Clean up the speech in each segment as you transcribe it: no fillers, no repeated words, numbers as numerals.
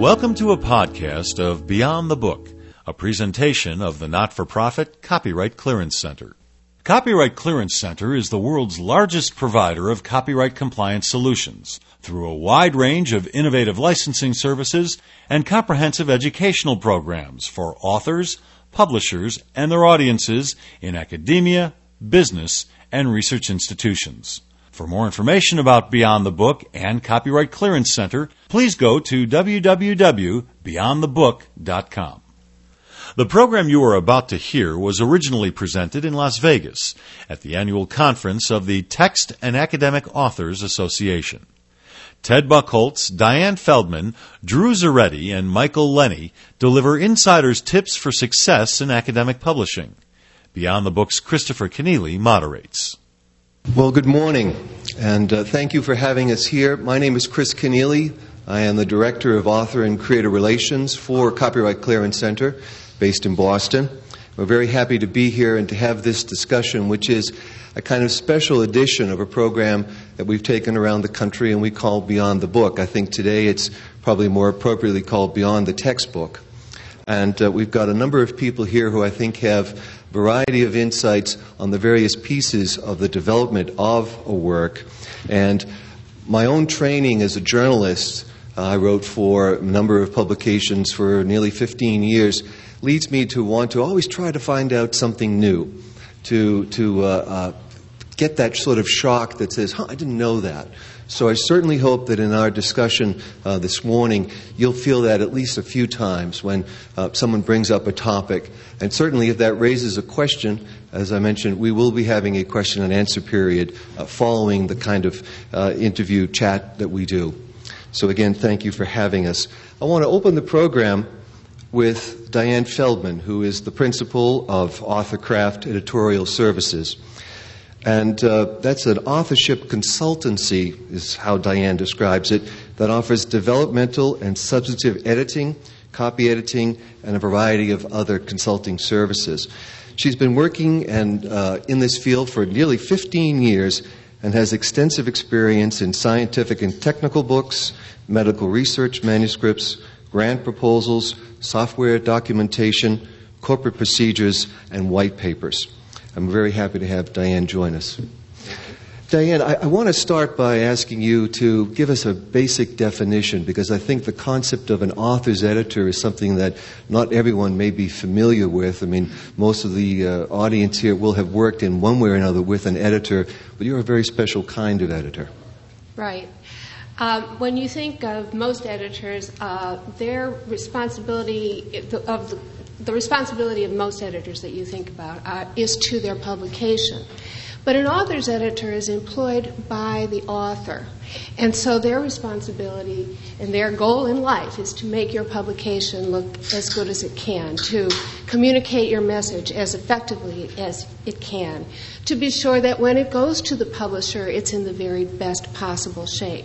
Welcome to a podcast of Beyond the Book, a presentation of the not-for-profit Copyright Clearance Center. Copyright Clearance Center is the world's largest provider of copyright compliance solutions through a wide range of innovative licensing services and comprehensive educational programs for authors, publishers, and their audiences in academia, business, and research institutions. For more information about Beyond the Book and Copyright Clearance Center, please go to www.beyondthebook.com. The program you are about to hear was originally presented in Las Vegas at the annual conference of the Text and Academic Authors Association. Ted Buchholz, Diane Feldman, Drew Zaretti, and Michael Lenny deliver insiders' tips for success in academic publishing. Beyond the Book's Christopher Kenneally moderates. Well, good morning, and thank you for having us here. My name is Chris Kenneally. I am the Director of Author and Creator Relations for Copyright Clearance Center, based in Boston. We're very happy to be here and to have this discussion, which is a kind of special edition of a program that we've taken around the country and we call Beyond the Book. I think today it's probably more appropriately called Beyond the Textbook. And we've got a number of people here who I think have a variety of insights on the various pieces of the development of a work. And my own training as a journalist, I wrote for a number of publications for nearly 15 years, leads me to want to always try to find out something new, to get that sort of shock that says, I didn't know that. So I certainly hope that in our discussion this morning, you'll feel that at least a few times when someone brings up a topic. And certainly if that raises a question, as I mentioned, we will be having a question and answer period following the kind of interview chat that we do. So again, thank you for having us. I want to open the program with Diane Feldman, who is the principal of AuthorCraft Editorial Services. And that's an authorship consultancy, is how Diane describes it, that offers developmental and substantive editing, copy editing, and a variety of other consulting services. She's been working in this field for nearly 15 years and has extensive experience in scientific and technical books, medical research manuscripts, grant proposals, software documentation, corporate procedures, and white papers. I'm very happy to have Diane join us. Diane, I want to start by asking you to give us a basic definition, because I think the concept of an author's editor is something that not everyone may be familiar with. I mean, most of the audience here will have worked in one way or another with an editor, but you're a very special kind of editor. Right. When you think of most editors, their responsibility the responsibility of most editors that you think about is to their publication. But an author's editor is employed by the author. And so their responsibility and their goal in life is to make your publication look as good as it can, to communicate your message as effectively as it can, to be sure that when it goes to the publisher, it's in the very best possible shape.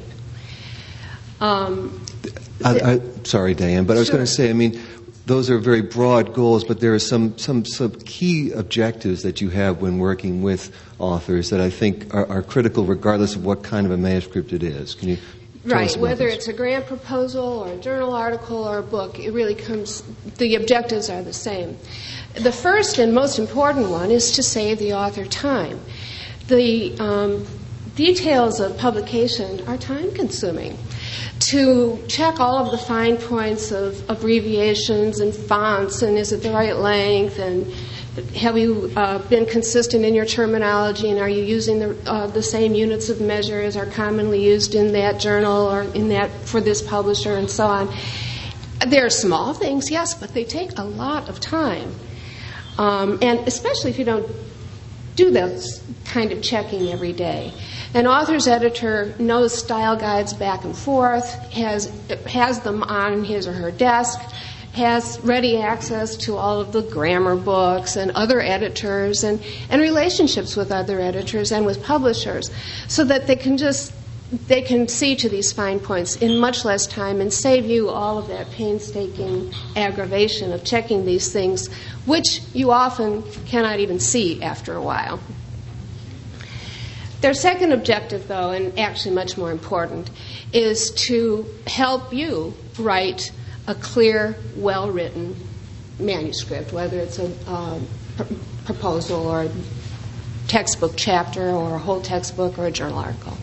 Sorry, Diane, but I was going to say, I mean, those are very broad goals, but there are some key objectives that you have when working with authors that I think are critical regardless of what kind of a manuscript it is. Can you tell us about whether this? It's a grant proposal or a journal article or a book, the objectives are the same. The first and most important one is to save the author time. The details of publication are time-consuming. To check all of the fine points of abbreviations and fonts, and is it the right length, and have you been consistent in your terminology, and are you using the same units of measure as are commonly used in that journal or in that for this publisher, and so on. There are small things, yes, but they take a lot of time, and especially if you don't do that kind of checking every day. An author's editor knows style guides back and forth, has them on his or her desk, has ready access to all of the grammar books and other editors and relationships with other editors and with publishers, so that they can see to these fine points in much less time and save you all of that painstaking aggravation of checking these things, which you often cannot even see after a while. Their second objective, though, and actually much more important, is to help you write a clear, well-written manuscript, whether it's a proposal or a textbook chapter or a whole textbook or a journal article.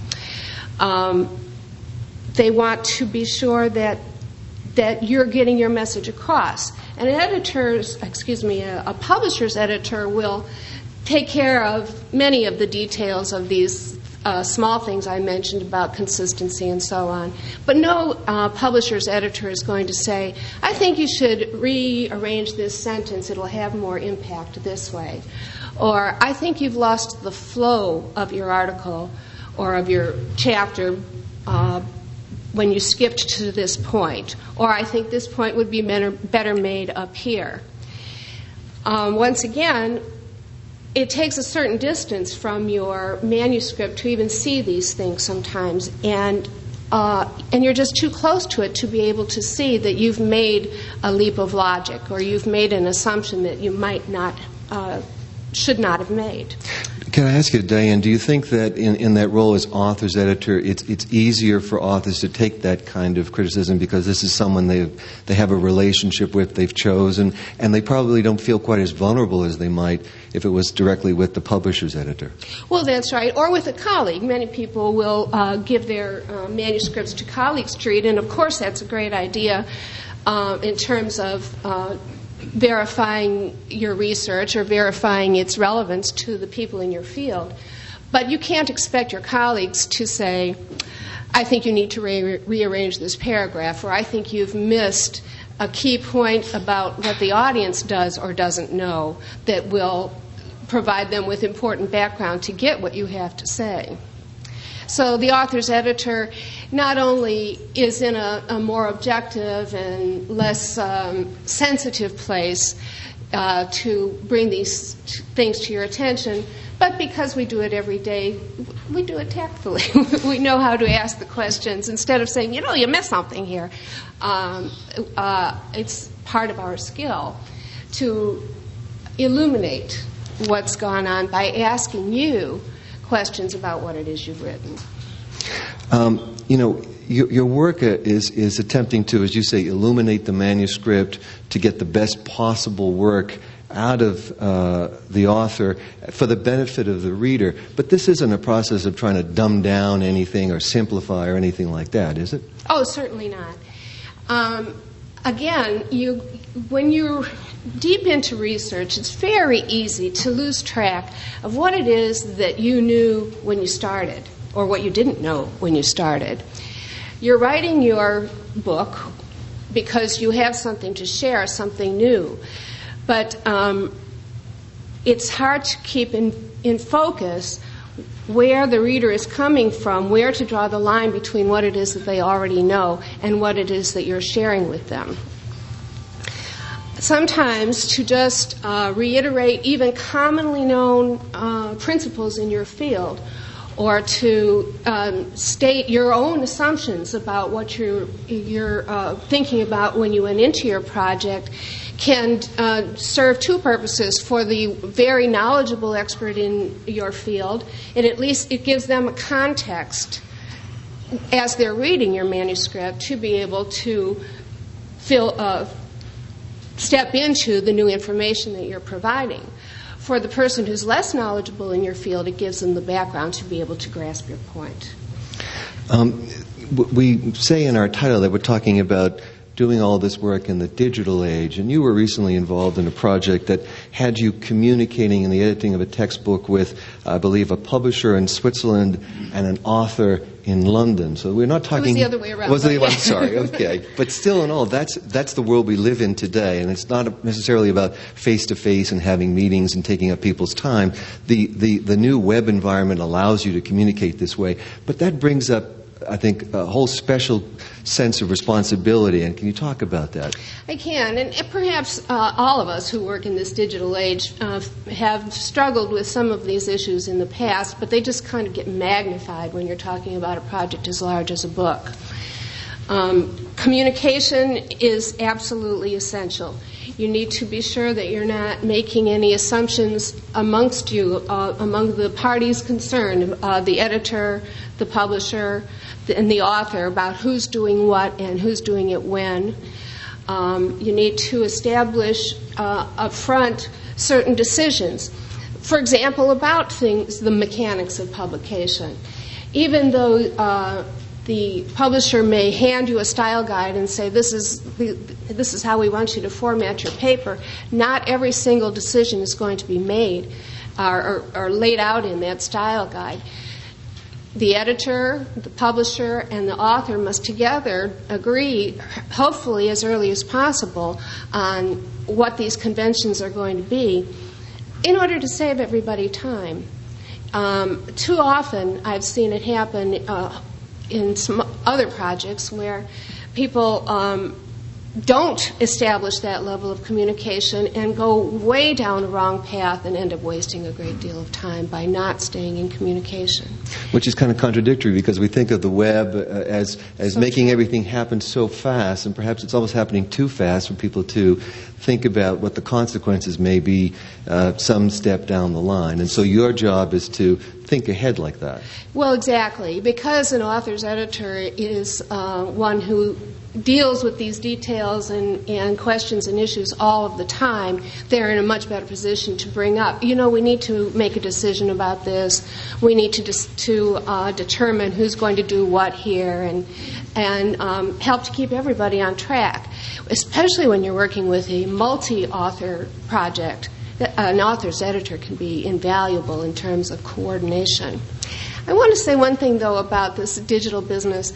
They want to be sure that you're getting your message across. And a publisher's editor will take care of many of the details of these small things I mentioned about consistency and so on. But no publisher's editor is going to say, I think you should rearrange this sentence. It'll have more impact this way. Or, I think you've lost the flow of your article or of your chapter when you skipped to this point. Or, I think this point would be better made up here. Once again, it takes a certain distance from your manuscript to even see these things sometimes, and you're just too close to it to be able to see that you've made a leap of logic or you've made an assumption that you might not, should not have made. Can I ask you, Diane, do you think that in that role as author's editor, it's easier for authors to take that kind of criticism because this is someone they have a relationship with, they've chosen, and they probably don't feel quite as vulnerable as they might if it was directly with the publisher's editor? Well, that's right. Or with a colleague. Many people will give their manuscripts to colleagues to read, and of course that's a great idea in terms of verifying your research or verifying its relevance to the people in your field. But you can't expect your colleagues to say, I think you need to rearrange this paragraph, or I think you've missed a key point about what the audience does or doesn't know that will provide them with important background to get what you have to say. So the author's editor not only is in a more objective and less sensitive place to bring these things to your attention, but because we do it every day, we do it tactfully. We know how to ask the questions instead of saying, you missed something here. It's part of our skill to illuminate what's gone on by asking you questions about what it is you've written. Your work is attempting to, as you say, illuminate the manuscript to get the best possible work out of the author for the benefit of the reader. But this isn't a process of trying to dumb down anything or simplify or anything like that, is it? Oh, certainly not. Again, when you're deep into research, it's very easy to lose track of what it is that you knew when you started or what you didn't know when you started. You're writing your book because you have something to share, something new. But it's hard to keep in focus where the reader is coming from, where to draw the line between what it is that they already know and what it is that you're sharing with them. Sometimes to just reiterate even commonly known principles in your field, or to state your own assumptions about what you're thinking about when you went into your project, can serve two purposes. For the very knowledgeable expert in your field, and at least it gives them a context as they're reading your manuscript to be able to step into the new information that you're providing. For the person who's less knowledgeable in your field, it gives them the background to be able to grasp your point. We say in our title that we're talking about doing all this work in the digital age, and you were recently involved in a project that had you communicating in the editing of a textbook with, I believe, a publisher in Switzerland and an author in London. So we're not talking... It was the other way around. Was the other way? Sorry, okay. But still in all, that's the world we live in today, and it's not necessarily about face-to-face and having meetings and taking up people's time. The new web environment allows you to communicate this way, but that brings up, I think, a whole special sense of responsibility. And can you talk about that? I can. And perhaps all of us who work in this digital age have struggled with some of these issues in the past, but they just kind of get magnified when you're talking about a project as large as a book. Communication is absolutely essential. You need to be sure that you're not making any assumptions amongst you, among the parties concerned, the editor, the publisher, and the author, about who's doing what and who's doing it when. You need to establish up front certain decisions. For example, about things, the mechanics of publication. Even though the publisher may hand you a style guide and say, this is how we want you to format your paper, not every single decision is going to be made or laid out in that style guide. The editor, the publisher, and the author must together agree, hopefully as early as possible, on what these conventions are going to be in order to save everybody time. Too often I've seen it happen in some other projects where people don't establish that level of communication and go way down the wrong path and end up wasting a great deal of time by not staying in communication. Which is kind of contradictory because we think of the web as so making everything happen so fast, and perhaps it's almost happening too fast for people to think about what the consequences may be some step down the line. And so your job is to think ahead like that. Well, exactly. Because an author's editor is one who deals with these details and questions and issues all of the time, they're in a much better position to bring up, we need to make a decision about this. We need to determine who's going to do what here and help to keep everybody on track, especially when you're working with a multi-author project. An author's editor can be invaluable in terms of coordination. I want to say one thing, though, about this digital business.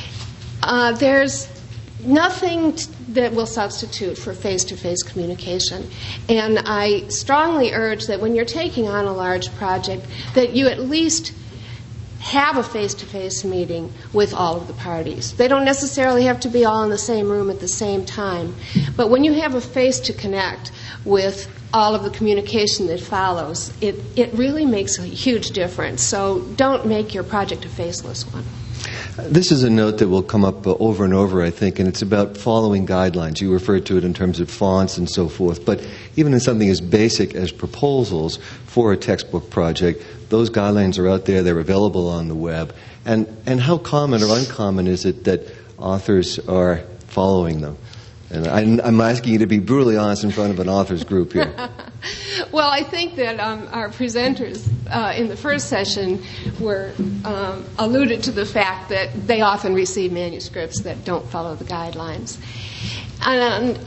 There's nothing that will substitute for face-to-face communication. And I strongly urge that when you're taking on a large project, that you at least have a face-to-face meeting with all of the parties. They don't necessarily have to be all in the same room at the same time. But when you have a face to connect with all of the communication that follows, it really makes a huge difference. So don't make your project a faceless one. This is a note that will come up over and over, I think, and it's about following guidelines. You referred to it in terms of fonts and so forth, but even in something as basic as proposals for a textbook project, those guidelines are out there, they're available on the web. And how common or uncommon is it that authors are following them? And I'm asking you to be brutally honest in front of an authors group here. Well, I think that our presenters in the first session were alluded to the fact that they often receive manuscripts that don't follow the guidelines. And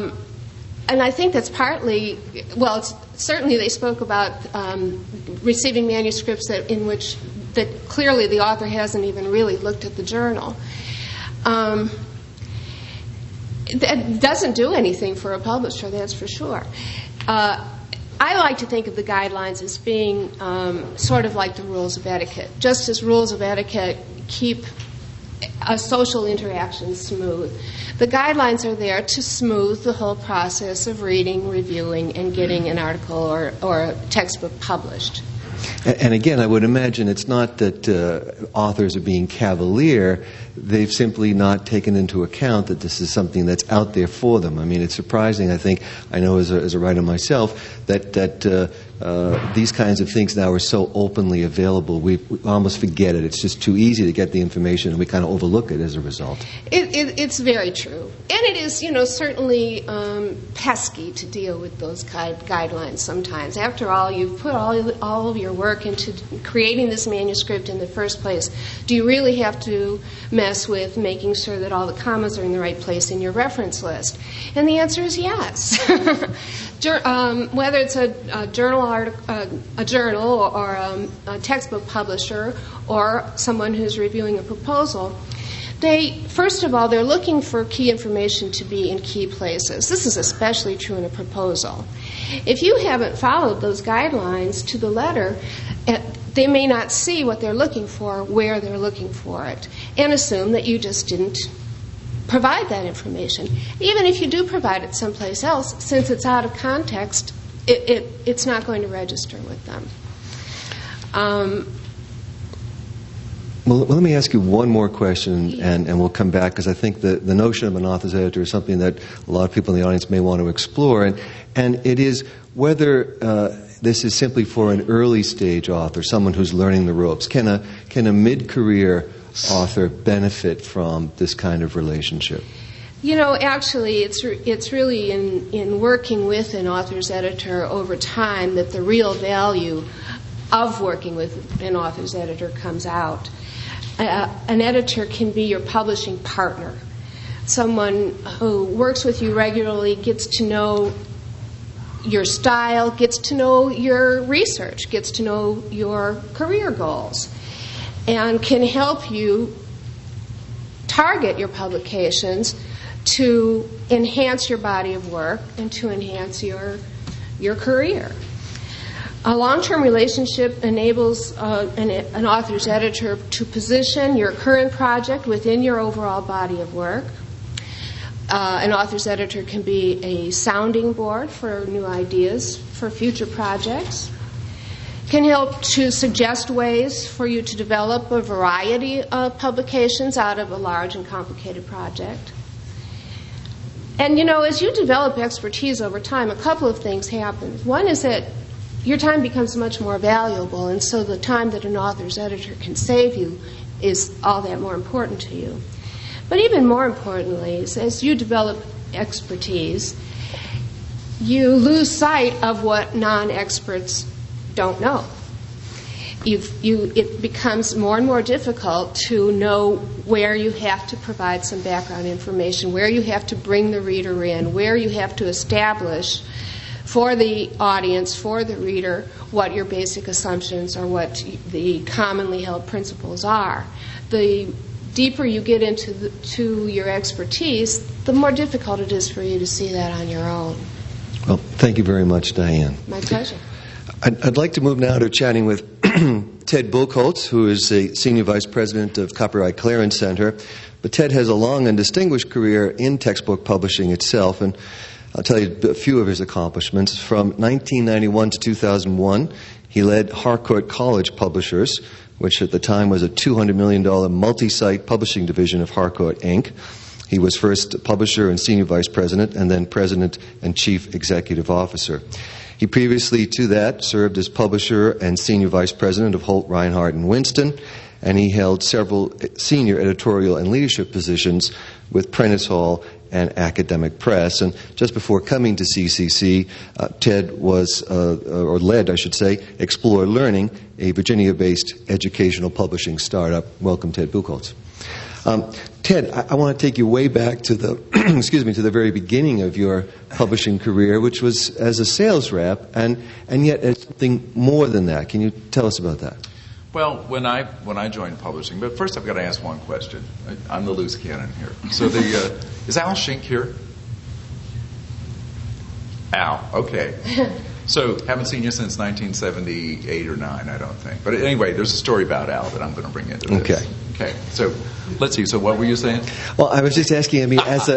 I think that's partly, certainly they spoke about receiving manuscripts that clearly the author hasn't even really looked at the journal. That doesn't do anything for a publisher, that's for sure. I like to think of the guidelines as being sort of like the rules of etiquette. Just as rules of etiquette keep a social interaction smooth, the guidelines are there to smooth the whole process of reading, reviewing, and getting an article or a textbook published. And again, I would imagine it's not that authors are being cavalier. They've simply not taken into account that this is something that's out there for them. I mean, it's surprising, I think, I know as a writer myself, that these kinds of things now are so openly available. We almost forget it. It's just too easy to get the information, and we kind of overlook it as a result. It's very true. And it is, certainly pesky to deal with those guidelines sometimes. After all, you've put all of your work into creating this manuscript in the first place. Do you really have to mess with making sure that all the commas are in the right place in your reference list? And the answer is yes. Whether it's a journal or a textbook publisher or someone who's reviewing a proposal, first of all, they're looking for key information to be in key places. This is especially true in a proposal. If you haven't followed those guidelines to the letter, they may not see what they're looking for, where they're looking for it, and assume that you just didn't provide that information. Even if you do provide it someplace else, since it's out of context, it's not going to register with them. Well, let me ask you one more question, and we'll come back, because I think the notion of an author's editor is something that a lot of people in the audience may want to explore, and it is whether this is simply for an early stage author, someone who's learning the ropes. Can a mid-career author benefit from this kind of relationship? Actually, it's really in working with an author's editor over time that the real value of working with an author's editor comes out. An editor can be your publishing partner, someone who works with you regularly, gets to know your style, gets to know your research, gets to know your career goals, and can help you target your publications to enhance your body of work and to enhance your career. A long-term relationship enables an author's editor to position your current project within your overall body of work. An author's editor can be a sounding board for new ideas for future projects, can help to suggest ways for you to develop a variety of publications out of a large and complicated project. And, as you develop expertise over time, a couple of things happen. One is that your time becomes much more valuable, and so the time that an author's editor can save you is all that more important to you. But even more importantly, is as you develop expertise, you lose sight of what non-experts don't know. It becomes more and more difficult to know where you have to provide some background information, where you have to bring the reader in, where you have to establish for the audience, for the reader, what your basic assumptions or what the commonly held principles are. The deeper you get into your expertise, the more difficult it is for you to see that on your own. Well, thank you very much, Diane. My pleasure. I'd like to move now to chatting with Ted Buchholz, who is a Senior Vice President of Copyright Clearance Center. But Ted has a long and distinguished career in textbook publishing itself, and I'll tell you a few of his accomplishments. From 1991 to 2001, he led Harcourt College Publishers, which at the time was a $200 million multi-site publishing division of Harcourt, Inc. He was first publisher and senior vice president, and then president and chief executive officer. He previously to that served as publisher and senior vice president of Holt, Reinhardt, and Winston, and he held several senior editorial and leadership positions with Prentice Hall and Academic Press. And just before coming to CCC, Ted was, or led, I should say, Explore Learning, a Virginia-based educational publishing startup. Welcome, Ted Buchholz. Ted, I want to take you way back to the to the very beginning of your publishing career, which was as a sales rep, and yet as something more than that. Can you tell us about that? Well, when I joined publishing, but first I've got to ask one question. I'm the loose cannon here. So is Al Schenk here? Al, okay. So haven't seen you since 1978 or 9, I don't think. But anyway, there's a story about Al that I'm going to bring into this. Okay. So let's see. So what were you saying? Well, I was just asking. I mean, as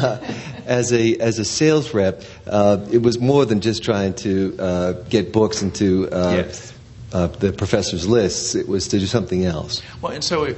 a sales rep, it was more than just trying to get books into the professor's lists. It was to do something else. Well, and so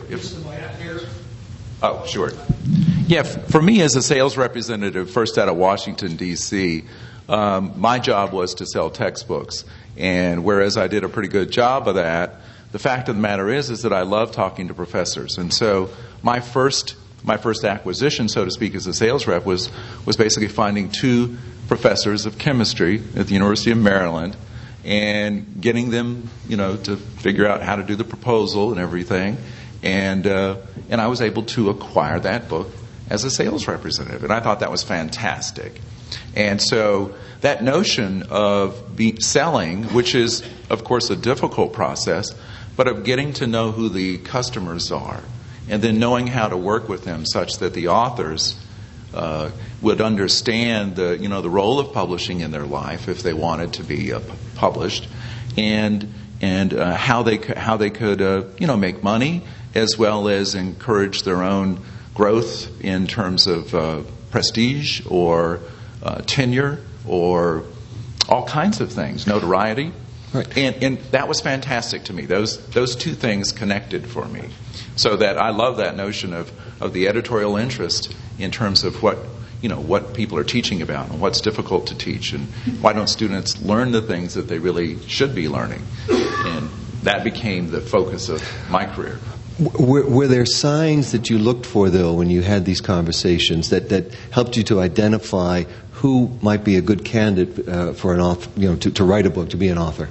oh, sure. Yeah, for me as a sales representative, first out of Washington, D.C., my job was to sell textbooks. And whereas I did a pretty good job of that, the fact of the matter is that I love talking to professors. And so my first acquisition, so to speak, as a sales rep was basically finding 2 professors of chemistry at the University of Maryland and getting them, to figure out how to do the proposal and everything. And I was able to acquire that book as a sales representative. And I thought that was fantastic. And so that notion of selling, which is, of course, a difficult process, but of getting to know who the customers are and then knowing how to work with them such that the authors would understand the role of publishing in their life if they wanted to be published, and how they could make money as well as encourage their own growth in terms of prestige or tenure or all kinds of things, notoriety. Right. And that was fantastic to me. Those 2 things connected for me. So that I love that notion of the editorial interest in terms of what people are teaching about and what's difficult to teach and why don't students learn the things that they really should be learning. And that became the focus of my career. Were there signs that you looked for, though, when you had these conversations that helped you to identify who might be a good candidate for an author, to write a book, to be an author?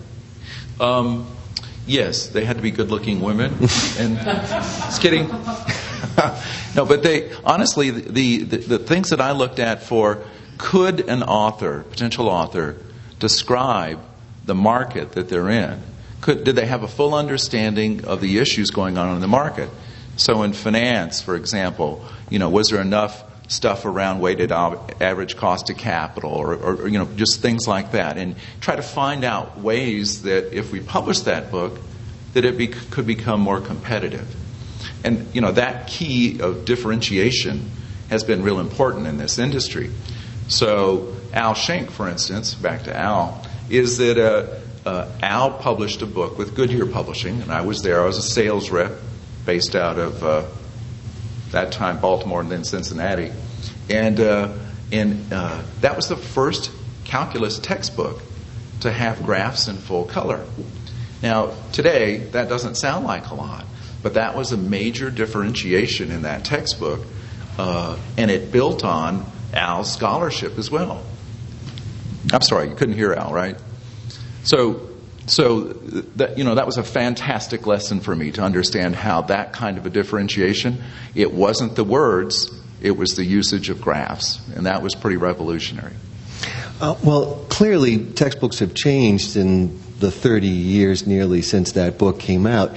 Yes, they had to be good-looking women. And just kidding. No, but honestly, the things that I looked at for, could an author, potential author, describe the market that they're in? Did they have a full understanding of the issues going on in the market? So in finance, for example, was there enough stuff around weighted average cost of capital or just things like that? And try to find out ways that if we publish that book, that it could become more competitive. And, that key of differentiation has been real important in this industry. So Al Schenck, for instance, back to Al, is that Al published a book with Goodyear Publishing, and I was there. I was a sales rep based out of, that time, Baltimore and then Cincinnati. And that was the first calculus textbook to have graphs in full color. Now, today, that doesn't sound like a lot, but that was a major differentiation in that textbook, and it built on Al's scholarship as well. I'm sorry, you couldn't hear Al, right? So that was a fantastic lesson for me to understand how that kind of a differentiation, it wasn't the words, it was the usage of graphs, and that was pretty revolutionary. Well, clearly textbooks have changed in the 30 years nearly since that book came out.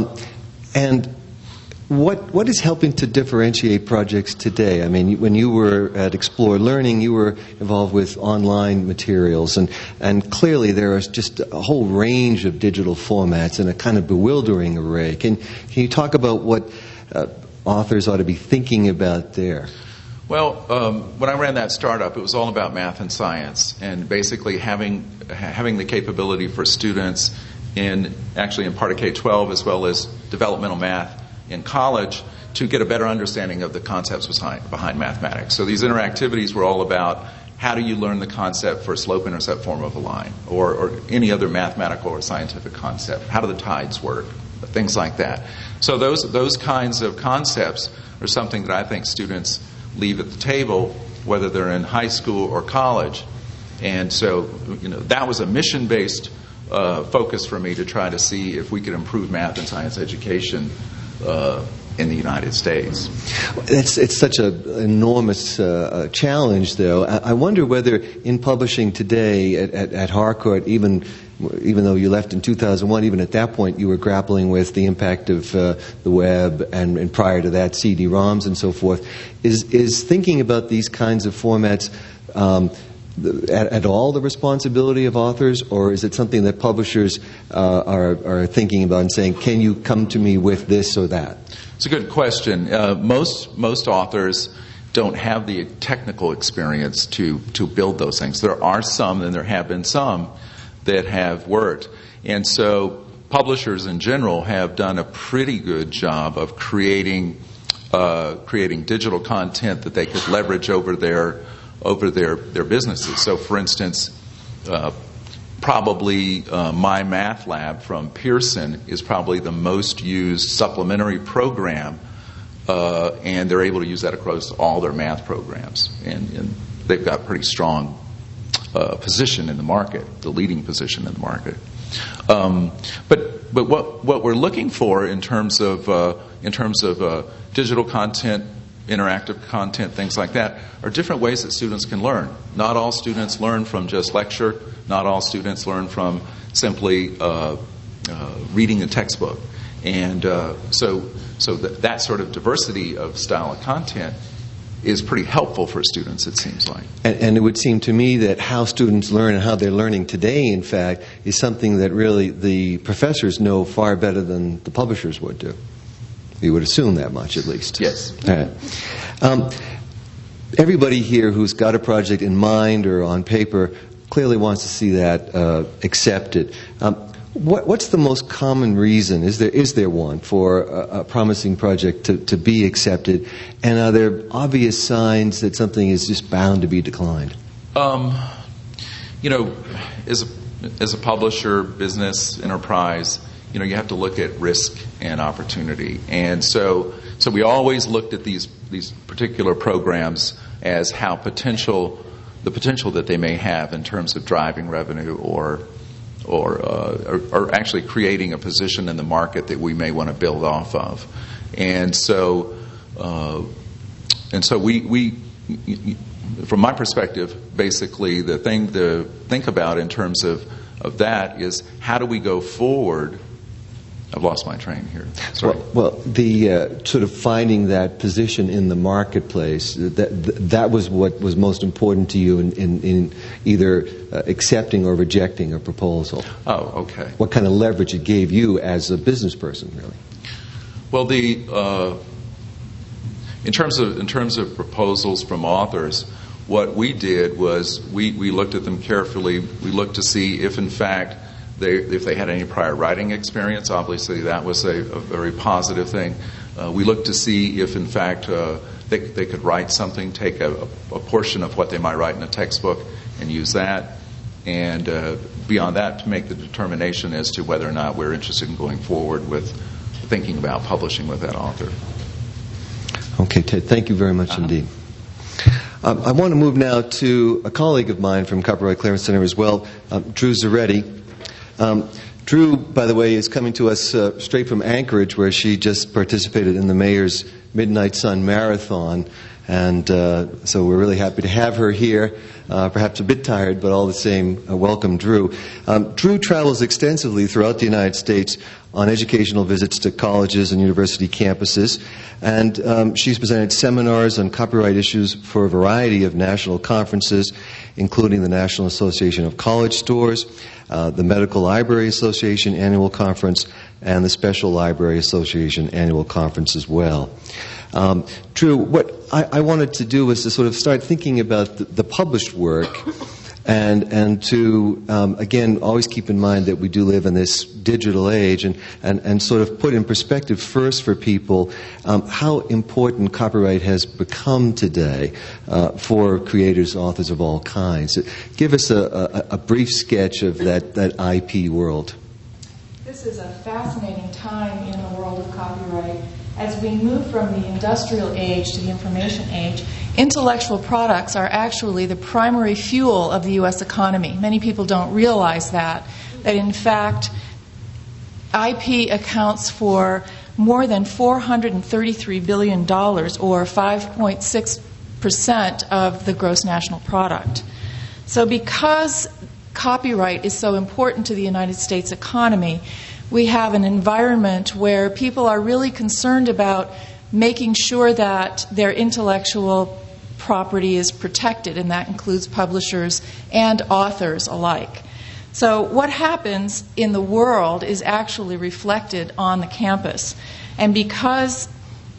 And what is helping to differentiate projects today? I mean, when you were at Explore Learning, you were involved with online materials, and clearly there is just a whole range of digital formats and a kind of bewildering array. Can you talk about what authors ought to be thinking about there? Well, when I ran that startup, it was all about math and science, and basically having the capability for students in part of K-12 as well as developmental math in college to get a better understanding of the concepts behind mathematics. So these interactivities were all about how do you learn the concept for a slope-intercept form of a line or any other mathematical or scientific concept. How do the tides work? Things like that. So those kinds of concepts are something that I think students leave at the table, whether they're in high school or college. And so, that was a mission-based focus for me to try to see if we could improve math and science education in the United States. It's such an enormous challenge, though. I wonder whether in publishing today at Harcourt, even though you left in 2001, even at that point you were grappling with the impact of the web and prior to that CD-ROMs and so forth. Is thinking about these kinds of formats at all the responsibility of authors, or is it something that publishers are thinking about and saying, can you come to me with this or that? It's a good question. Most authors don't have the technical experience to build those things. There are some, and there have been some, that have worked. And so publishers in general have done a pretty good job of creating digital content that they could leverage over their businesses. So, for instance, probably My Math Lab from Pearson is probably the most used supplementary program, and they're able to use that across all their math programs. And they've got pretty strong position in the market, the leading position in the market. But what we're looking for in terms of digital content, interactive content, things like that, are different ways that students can learn. Not all students learn from just lecture. Not all students learn from simply reading a textbook. And so that sort of diversity of style of content is pretty helpful for students, it seems like. And it would seem to me that how students learn and how they're learning today, in fact, is something that really the professors know far better than the publishers would do. You would assume that much, at least. Yes. All right. Everybody here who's got a project in mind or on paper clearly wants to see that accepted. What's the most common reason? Is there one for a promising project to be accepted? And are there obvious signs that something is just bound to be declined? As a publisher, business, enterprise, you have to look at risk and opportunity. And so we always looked at these particular programs as how the potential that they may have in terms of driving revenue or actually creating a position in the market that we may want to build off of. And so we from my perspective, basically the thing to think about in terms of that is how do we go forward. I've lost my train here. Sorry. Well, the sort of finding that position in the marketplace, that was what was most important to you in either accepting or rejecting a proposal. Oh, okay. What kind of leverage it gave you as a business person, really? Well, in terms of proposals from authors, what we did was we looked at them carefully. We looked to see if, in fact, if they had any prior writing experience. Obviously, that was a very positive thing. We looked to see if, in fact, they could write something, take a portion of what they might write in a textbook and use that. And beyond that, to make the determination as to whether or not we're interested in going forward with thinking about publishing with that author. Okay, Ted, thank you very much indeed. I want to move now to a colleague of mine from Copyright Clearance Center as well, Drew Zaretti. Drew, by the way, is coming to us straight from Anchorage, where she just participated in the Mayor's Midnight Sun Marathon. And so we're really happy to have her here. Perhaps a bit tired, but all the same, welcome, Drew. Drew travels extensively throughout the United States on educational visits to colleges and university campuses. And she's presented seminars on copyright issues for a variety of national conferences, including the National Association of College Stores, the Medical Library Association Annual Conference, and the Special Library Association Annual Conference as well. Drew, what I wanted to do was to sort of start thinking about the published work and to, again, always keep in mind that we do live in this digital age and sort of put in perspective first for people how important copyright has become today for creators, authors of all kinds. Give us a brief sketch of that IP world. This is a fascinating time in the world of copyright. As we move from the industrial age to the information age, intellectual products are actually the primary fuel of the U.S. economy. Many people don't realize that in fact, IP accounts for more than $433 billion, or 5.6% of the gross national product. So because copyright is so important to the United States economy, we have an environment where people are really concerned about making sure that their intellectual property is protected, and that includes publishers and authors alike. So what happens in the world is actually reflected on the campus. And because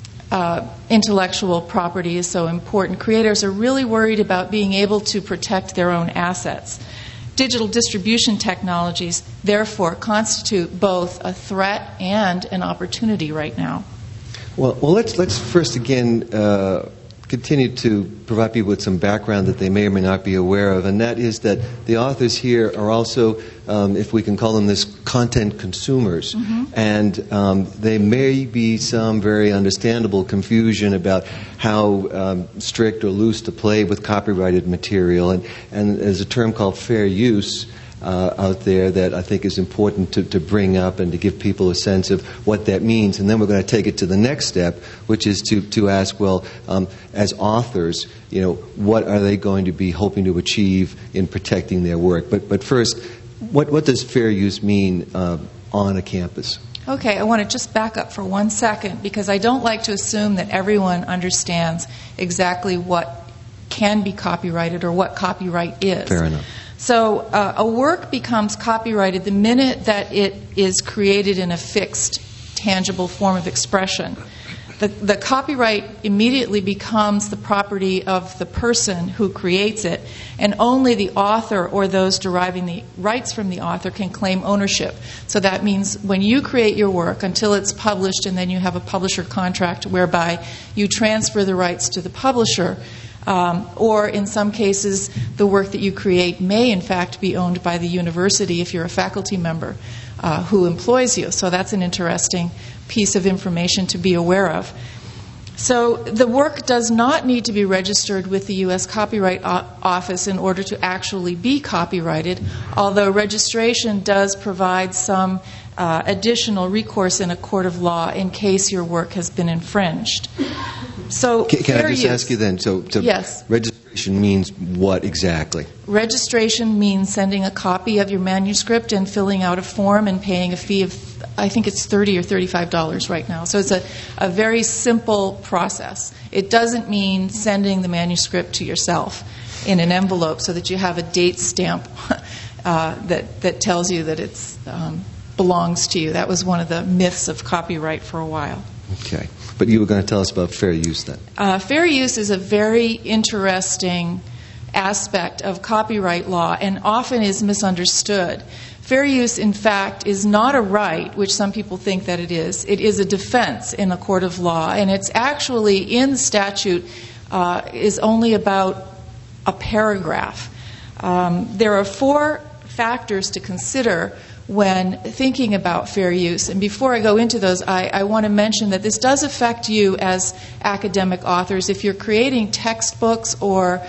intellectual property is so important, creators are really worried about being able to protect their own assets. Digital distribution technologies, therefore, constitute both a threat and an opportunity right now. Well, let's first again continue to provide people with some background that they may or may not be aware of, and that is that the authors here are also, if we can call them this, content consumers. Mm-hmm. And there may be some very understandable confusion about how strict or loose to play with copyrighted material, and there's a term called fair use out there that I think is important to bring up and to give people a sense of what that means. And then we're going to take it to the next step, which is to ask, well, as authors, what are they going to be hoping to achieve in protecting their work? But first, what does fair use mean on a campus? Okay, I want to just back up for 1 second, because I don't like to assume that everyone understands exactly what can be copyrighted or what copyright is. Fair enough. So a work becomes copyrighted the minute that it is created in a fixed, tangible form of expression. The copyright immediately becomes the property of the person who creates it, and only the author or those deriving the rights from the author can claim ownership. So that means when you create your work until it's published, and then you have a publisher contract whereby you transfer the rights to the publisher, or in some cases, the work that you create may in fact be owned by the university if you're a faculty member. who employs you. So that's an interesting piece of information to be aware of. So the work does not need to be registered with the U.S. Copyright Office in order to actually be copyrighted, although registration does provide some additional recourse in a court of law in case your work has been infringed. So can I just ask you then, so yes. Registration means what exactly? Registration means sending a copy of your manuscript and filling out a form and paying a fee of, I think it's $30 or $35 right now. So it's a very simple process. It doesn't mean sending the manuscript to yourself in an envelope so that you have a date stamp that tells you that it belongs to you. That was one of the myths of copyright for a while. Okay. But you were going to tell us about fair use then. Fair use is a very interesting aspect of copyright law and often is misunderstood. Fair use, in fact, is not a right, which some people think that it is. It is a defense in a court of law, and it's actually in the statute is only about a paragraph. There are 4 factors to consider when thinking about fair use. And before I go into those, I want to mention that this does affect you as academic authors. If you're creating textbooks or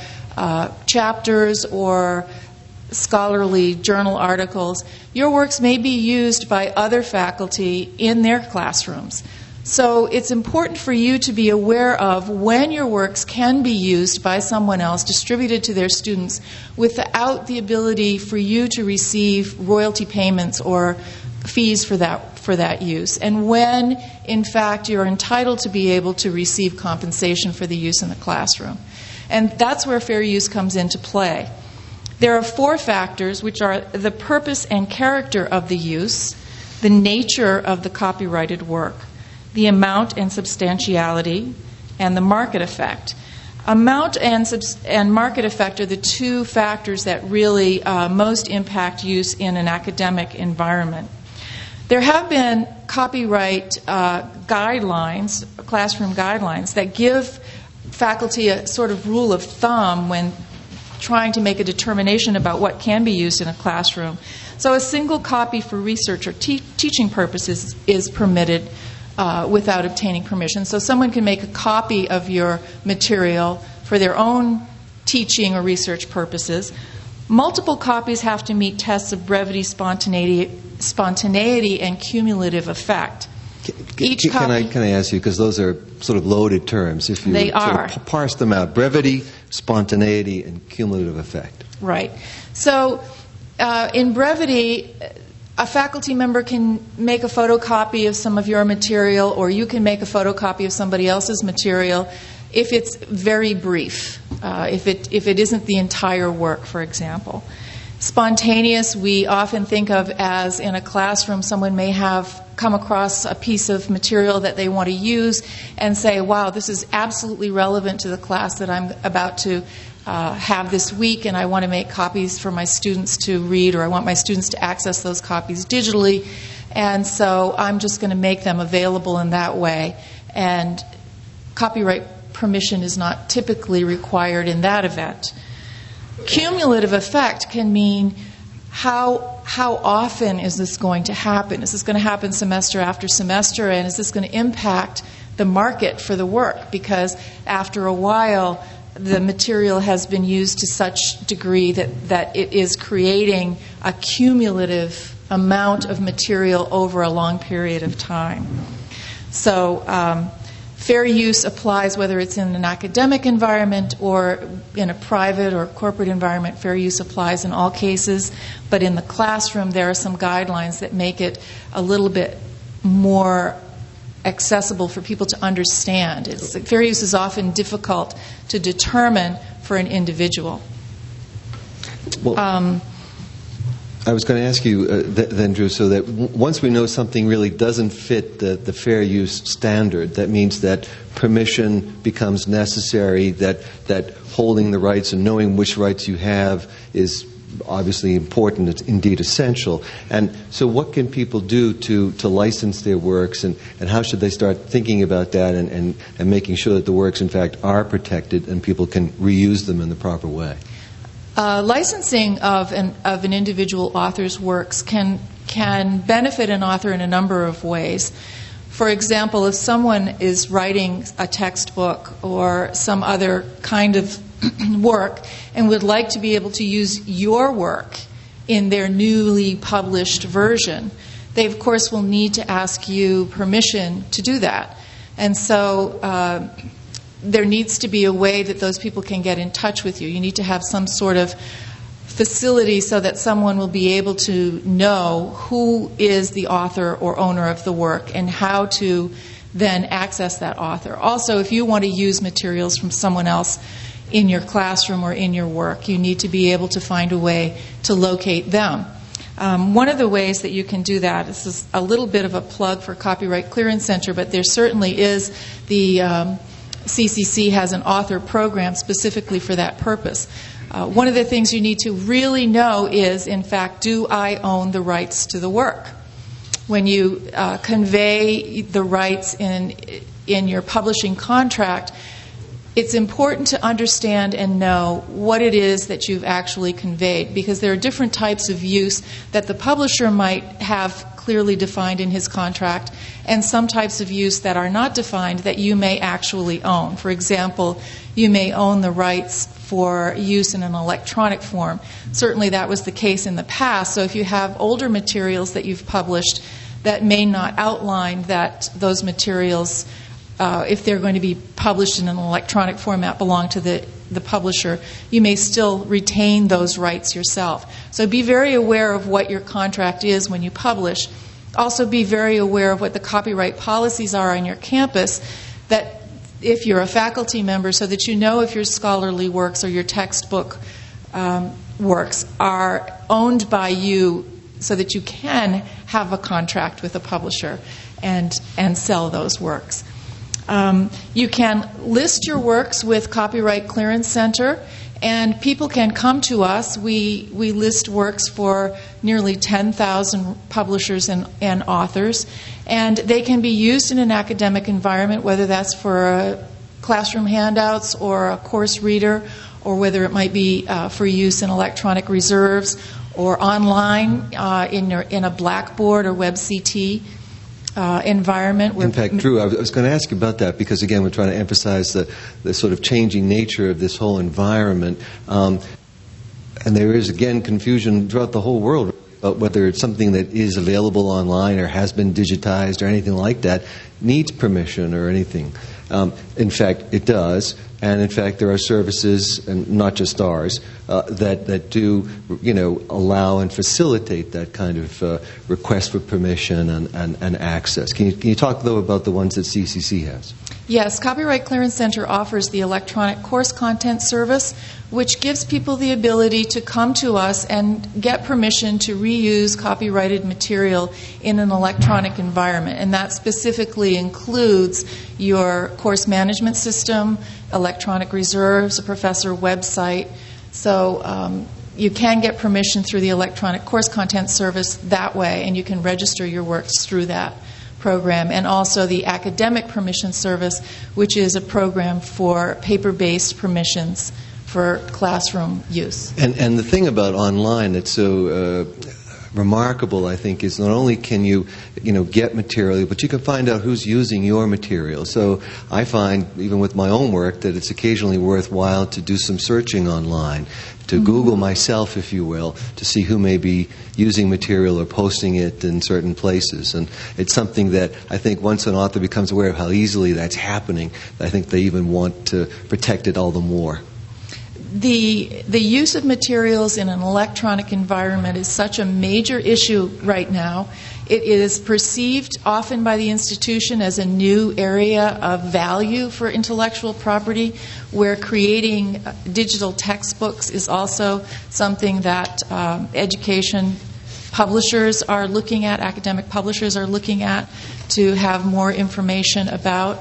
chapters or scholarly journal articles, your works may be used by other faculty in their classrooms. So it's important for you to be aware of when your works can be used by someone else, distributed to their students, without the ability for you to receive royalty payments or fees for that use, and when, in fact, you're entitled to be able to receive compensation for the use in the classroom. And that's where fair use comes into play. There are 4 factors, which are the purpose and character of the use, the nature of the copyrighted work, the amount and substantiality, and the market effect. Amount and market effect are the 2 factors that really most impact use in an academic environment. There have been copyright guidelines, classroom guidelines, that give faculty a sort of rule of thumb when trying to make a determination about what can be used in a classroom. So a single copy for research or teaching purposes is permitted without obtaining permission. So someone can make a copy of your material for their own teaching or research purposes. Multiple copies have to meet tests of brevity, spontaneity, and cumulative effect. Can I ask you, because those are sort of loaded terms, if you sort of parse them out: brevity, spontaneity, and cumulative effect. Right. So in brevity, a faculty member can make a photocopy of some of your material, or you can make a photocopy of somebody else's material if it's very brief, if it isn't the entire work, for example. Spontaneous, we often think of as in a classroom, someone may have come across a piece of material that they want to use and say, wow, this is absolutely relevant to the class that I'm about to have this week, and I want to make copies for my students to read, or I want my students to access those copies digitally, and so I'm just going to make them available in that way. And copyright permission is not typically required in that event. Cumulative effect can mean how often is this going to happen? Is this going to happen semester after semester, and is this going to impact the market for the work? Because after a while, the material has been used to such degree that it is creating a cumulative amount of material over a long period of time. So fair use applies whether it's in an academic environment or in a private or corporate environment. Fair use applies in all cases, but in the classroom there are some guidelines that make it a little bit more accessible for people to understand. Fair use is often difficult to determine for an individual. Well, I was going to ask you then, Drew, so that once we know something really doesn't fit the fair use standard, that means that permission becomes necessary, that holding the rights and knowing which rights you have is obviously important, it's indeed essential. And so what can people do to license their works, and how should they start thinking about that and making sure that the works, in fact, are protected and people can reuse them in the proper way? Licensing of an individual author's works can can benefit an author in a number of ways. For example, if someone is writing a textbook or some other kind of work and would like to be able to use your work in their newly published version, they of course will need to ask you permission to do that. And so there needs to be a way that those people can get in touch with you. You need to have some sort of facility so that someone will be able to know who is the author or owner of the work and how to then access that author. Also, if you want to use materials from someone else in your classroom or in your work, you need to be able to find a way to locate them. One of the ways that you can do that, this is a little bit of a plug for Copyright Clearance Center, but there certainly is the CCC has an author program specifically for that purpose. One of the things you need to really know is, in fact, do I own the rights to the work? When you convey the rights in your publishing contract, it's important to understand and know what it is that you've actually conveyed, because there are different types of use that the publisher might have clearly defined in his contract, and some types of use that are not defined that you may actually own. For example, you may own the rights for use in an electronic form. Certainly that was the case in the past, so if you have older materials that you've published that may not outline that those materials, if they're going to be published in an electronic format, belong to the publisher, you may still retain those rights yourself. So be very aware of what your contract is when you publish. Also be very aware of what the copyright policies are on your campus, that if you're a faculty member, so that you know if your scholarly works or your textbook works are owned by you, so that you can have a contract with a publisher and sell those works. You can list your works with Copyright Clearance Center, and people can come to us. We list works for nearly 10,000 publishers and authors, and they can be used in an academic environment, whether that's for classroom handouts or a course reader, or whether it might be for use in electronic reserves or online in a Blackboard or WebCT environment. In fact, Drew, I was going to ask you about that because, again, we're trying to emphasize the sort of changing nature of this whole environment. And there is, again, confusion throughout the whole world about whether it's something that is available online or has been digitized or anything like that needs permission or anything. In fact, it does. And in fact, there are services, and not just ours, that do, allow and facilitate that kind of request for permission and access. Can you talk, though, about the ones that CCC has? Yes, Copyright Clearance Center offers the electronic course content service, which gives people the ability to come to us and get permission to reuse copyrighted material in an electronic environment. And that specifically includes your course management system, electronic reserves, a professor website. So you can get permission through the electronic course content service that way, and you can register your works through that program. And also the academic permission service, which is a program for paper-based permissions for classroom use. And the thing about online that's so remarkable, I think, is not only can you get material, but you can find out who's using your material. So I find, even with my own work, that it's occasionally worthwhile to do some searching online, to Google myself, if you will, to see who may be using material or posting it in certain places. And it's something that I think once an author becomes aware of how easily that's happening, I think they even want to protect it all the more. The use of materials in an electronic environment is such a major issue right now. It is perceived often by the institution as a new area of value for intellectual property, where creating digital textbooks is also something that education publishers are looking at, academic publishers are looking at, to have more information about.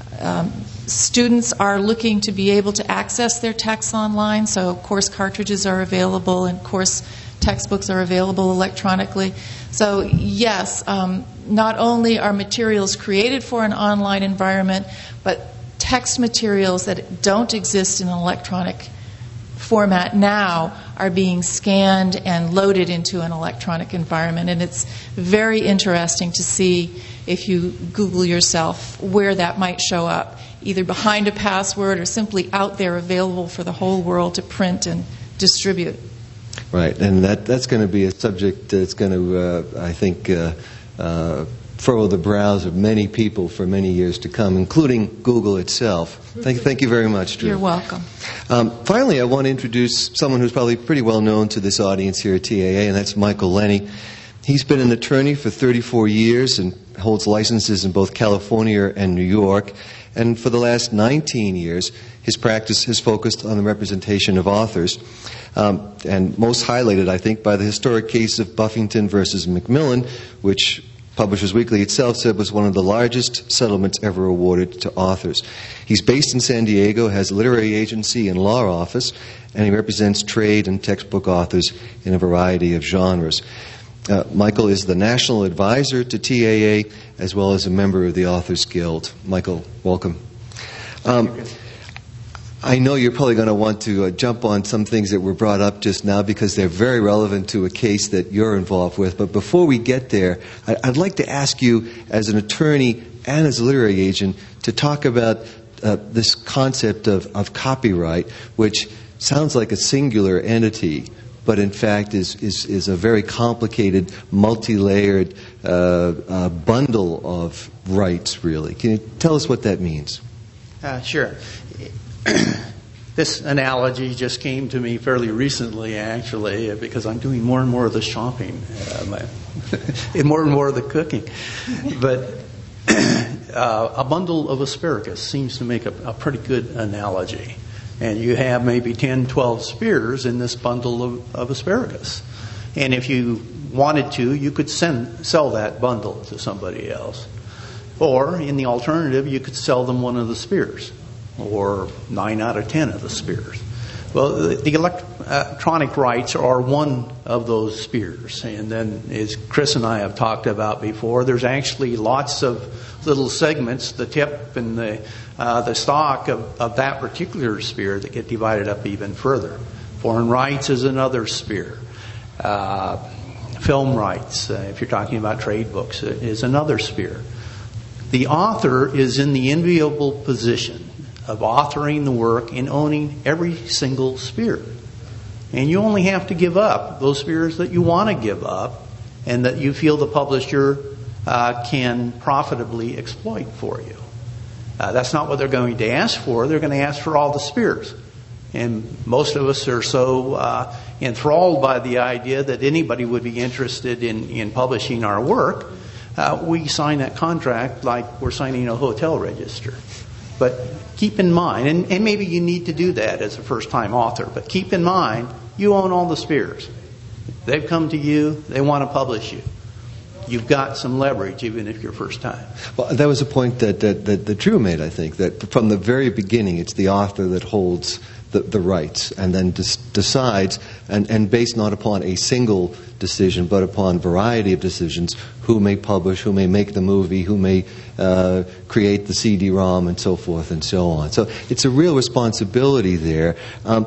Students are looking to be able to access their texts online, so course cartridges are available and course textbooks are available electronically. So yes, not only are materials created for an online environment, but text materials that don't exist in an electronic format now are being scanned and loaded into an electronic environment. And it's very interesting to see, if you Google yourself, where that might show up, either behind a password or simply out there available for the whole world to print and distribute. Right, and that's going to be a subject that's going to, I think, furrow the brows of many people for many years to come, including Google itself. Thank you very much, Drew. You're welcome. Finally, I want to introduce someone who's probably pretty well known to this audience here at TAA, and that's Michael Lenny. He's been an attorney for 34 years and holds licenses in both California and New York. And for the last 19 years, his practice has focused on the representation of authors, and most highlighted, I think, by the historic case of Buffington versus Macmillan, which Publishers Weekly itself said was one of the largest settlements ever awarded to authors. He's based in San Diego, has a literary agency and law office, and he represents trade and textbook authors in a variety of genres. Michael is the national advisor to TAA, as well as a member of the Authors Guild. Michael, welcome. I know you're probably going to want to jump on some things that were brought up just now because they're very relevant to a case that you're involved with. But before we get there, I'd like to ask you, as an attorney and as a literary agent, to talk about this concept of copyright, which sounds like a singular entity, but in fact is a very complicated, multi-layered bundle of rights, really. Can you tell us what that means? Sure. This analogy just came to me fairly recently, actually, because I'm doing more and more of the shopping and more of the cooking. But a bundle of asparagus seems to make a pretty good analogy. And you have maybe 10, 12 spears in this bundle of asparagus. And if you wanted to, you could sell that bundle to somebody else. Or, in the alternative, you could sell them one of the spears, or 9 out of 10 of the spears. Well, the electronic rights are one of those spears. And then, as Chris and I have talked about before, there's actually lots of little segments, the tip and the stalk of that particular spear, that get divided up even further. Foreign rights is another spear. Film rights, if you're talking about trade books, is another spear. The author is in the enviable position of authoring the work and owning every single spear. And you only have to give up those spears that you want to give up and that you feel the publisher can profitably exploit for you. That's not what they're going to ask for. They're going to ask for all the spears. And most of us are so enthralled by the idea that anybody would be interested in publishing our work, we sign that contract like we're signing a hotel register. But keep in mind, and maybe you need to do that as a first-time author, but keep in mind, you own all the spears. They've come to you, they want to publish you. You've got some leverage, even if you're first time. Well, that was a point that Drew made, I think, that from the very beginning, it's the author that holds the rights and then decides, and based not upon a single decision, but upon a variety of decisions, who may publish, who may make the movie, who may create the CD-ROM, and so forth and so on. So it's a real responsibility there.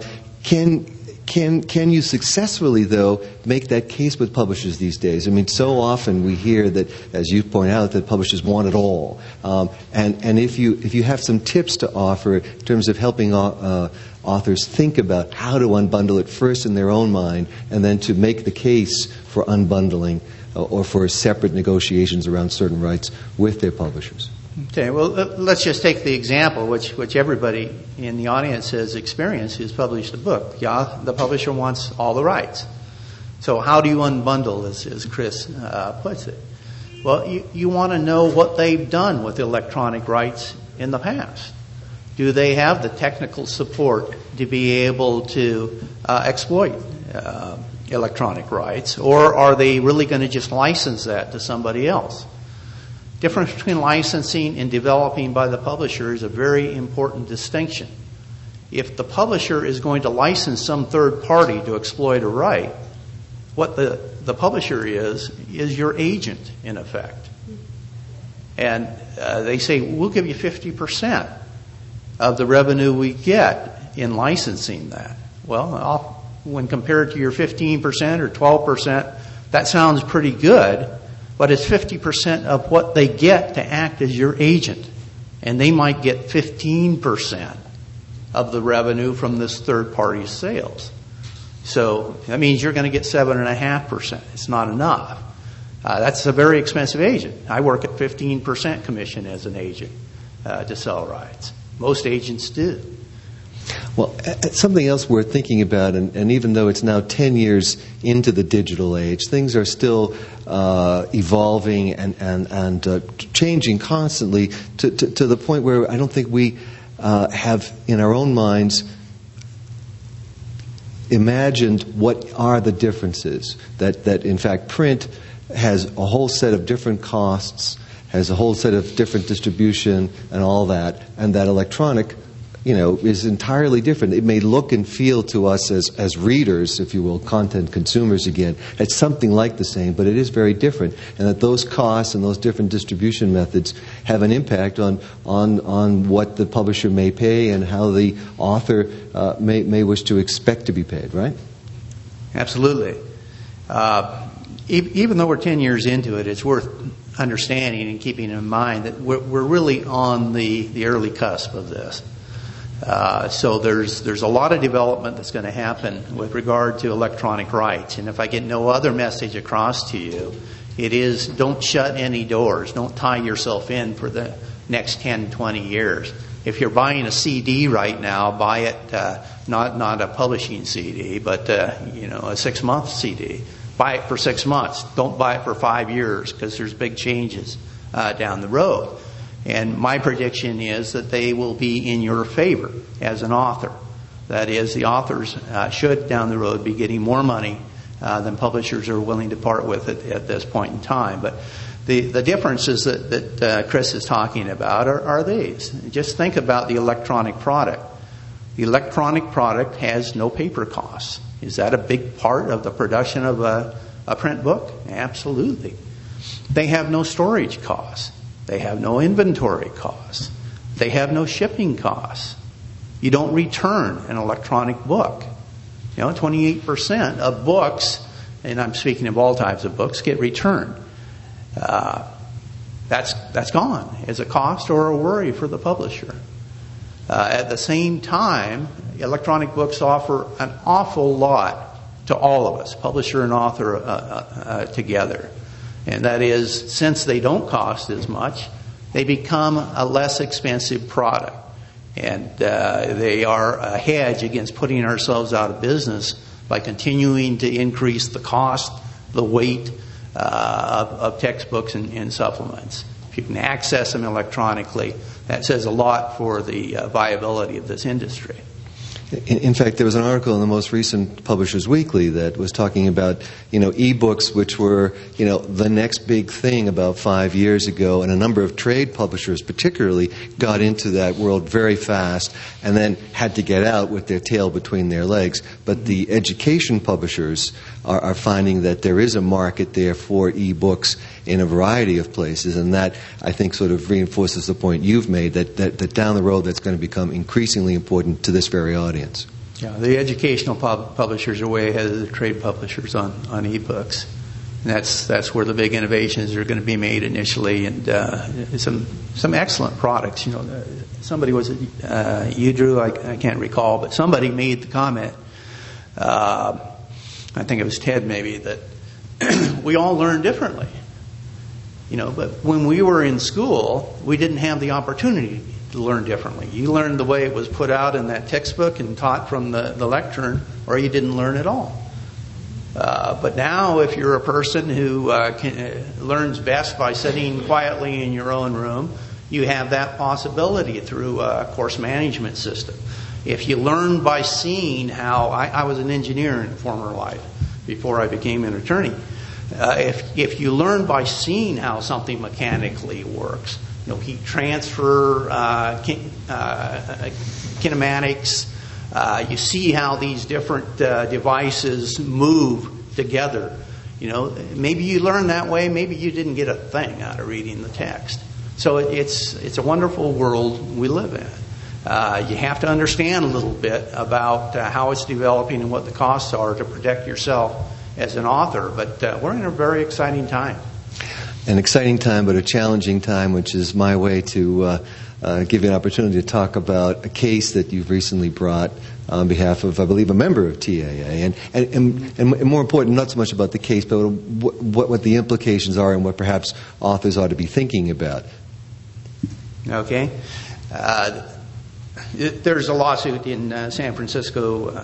Can you successfully, though, make that case with publishers these days? I mean, so often we hear that, as you point out, that publishers want it all. And if you have some tips to offer in terms of helping authors think about how to unbundle it first in their own mind, and then to make the case for unbundling or for separate negotiations around certain rights with their publishers. Okay, well, let's just take the example, which everybody in the audience has experienced who's published a book. Yeah, the publisher wants all the rights. So how do you unbundle, as Chris puts it? Well, you want to know what they've done with electronic rights in the past. Do they have the technical support to be able to exploit electronic rights, or are they really going to just license that to somebody else? Difference between licensing and developing by the publisher is a very important distinction. If the publisher is going to license some third party to exploit a right, what the publisher is your agent, in effect. And they say, we'll give you 50% of the revenue we get in licensing that. Well, when compared to your 15% or 12%, that sounds pretty good, but it's 50% of what they get to act as your agent. And they might get 15% of the revenue from this third-party sales. So that means you're going to get 7.5%. It's not enough. That's a very expensive agent. I work at 15% commission as an agent to sell rides. Most agents do. Well, something else worth thinking about, and even though it's now 10 years into the digital age, things are still evolving and changing constantly to the point where I don't think we have in our own minds imagined what are the differences. That in fact print has a whole set of different costs, has a whole set of different distribution and all that, and that electronic, is entirely different. It may look and feel to us as readers, if you will, content consumers again, it's something like the same, but it is very different. And that those costs and those different distribution methods have an impact on what the publisher may pay and how the author may wish to expect to be paid, right? Absolutely. Even though we're 10 years into it, it's worth understanding and keeping in mind that we're really on the early cusp of this. So there's a lot of development that's going to happen with regard to electronic rights. And if I get no other message across to you, it is don't shut any doors. Don't tie yourself in for the next 10, 20 years. If you're buying a CD right now, buy it not a publishing CD, but a 6-month CD. Buy it for 6 months. Don't buy it for 5 years because there's big changes down the road. And my prediction is that they will be in your favor as an author. That is, the authors should down the road be getting more money than publishers are willing to part with at this point in time. But the differences that Chris is talking about are these. Just think about the electronic product. The electronic product has no paper costs. Is that a big part of the production of a print book? Absolutely. They have no storage costs. They have no inventory costs. They have no shipping costs. You don't return an electronic book. 28% of books, and I'm speaking of all types of books, get returned. That's gone as a cost or a worry for the publisher. At the same time, electronic books offer an awful lot to all of us, publisher and author together. And that is, since they don't cost as much, they become a less expensive product. And they are a hedge against putting ourselves out of business by continuing to increase the cost, the weight of textbooks and supplements. If you can access them electronically, that says a lot for the viability of this industry. In fact, there was an article in the most recent Publishers Weekly that was talking about, e-books, which were, the next big thing about 5 years ago, and a number of trade publishers particularly got into that world very fast and then had to get out with their tail between their legs. But the education publishers are finding that there is a market there for e-books in a variety of places, and that, I think, sort of reinforces the point you've made, that down the road that's going to become increasingly important to this very audience. Yeah, the educational publishers are way ahead of the trade publishers on e-books. And that's where the big innovations are going to be made initially, and some excellent products. Somebody was you, Drew, I can't recall, but somebody made the comment, I think it was Ted maybe, that we all learn differently. But when we were in school, we didn't have the opportunity to learn differently. You learned the way it was put out in that textbook and taught from the lectern, or you didn't learn at all. But now, if you're a person who learns best by sitting quietly in your own room, you have that possibility through a course management system. If you learn by seeing how... I was an engineer in a former life before I became an attorney. If you learn by seeing how something mechanically works, heat transfer, kinematics, you see how these different devices move together. Maybe you learn that way, maybe you didn't get a thing out of reading the text. So it's a wonderful world we live in. You have to understand a little bit about how it's developing and what the costs are to protect yourself as an author. But we're in a very exciting time. An exciting time, but a challenging time, which is my way to give you an opportunity to talk about a case that you've recently brought on behalf of, I believe, a member of TAA. And more important, not so much about the case, but what the implications are and what perhaps authors ought to be thinking about. Okay. There's a lawsuit in San Francisco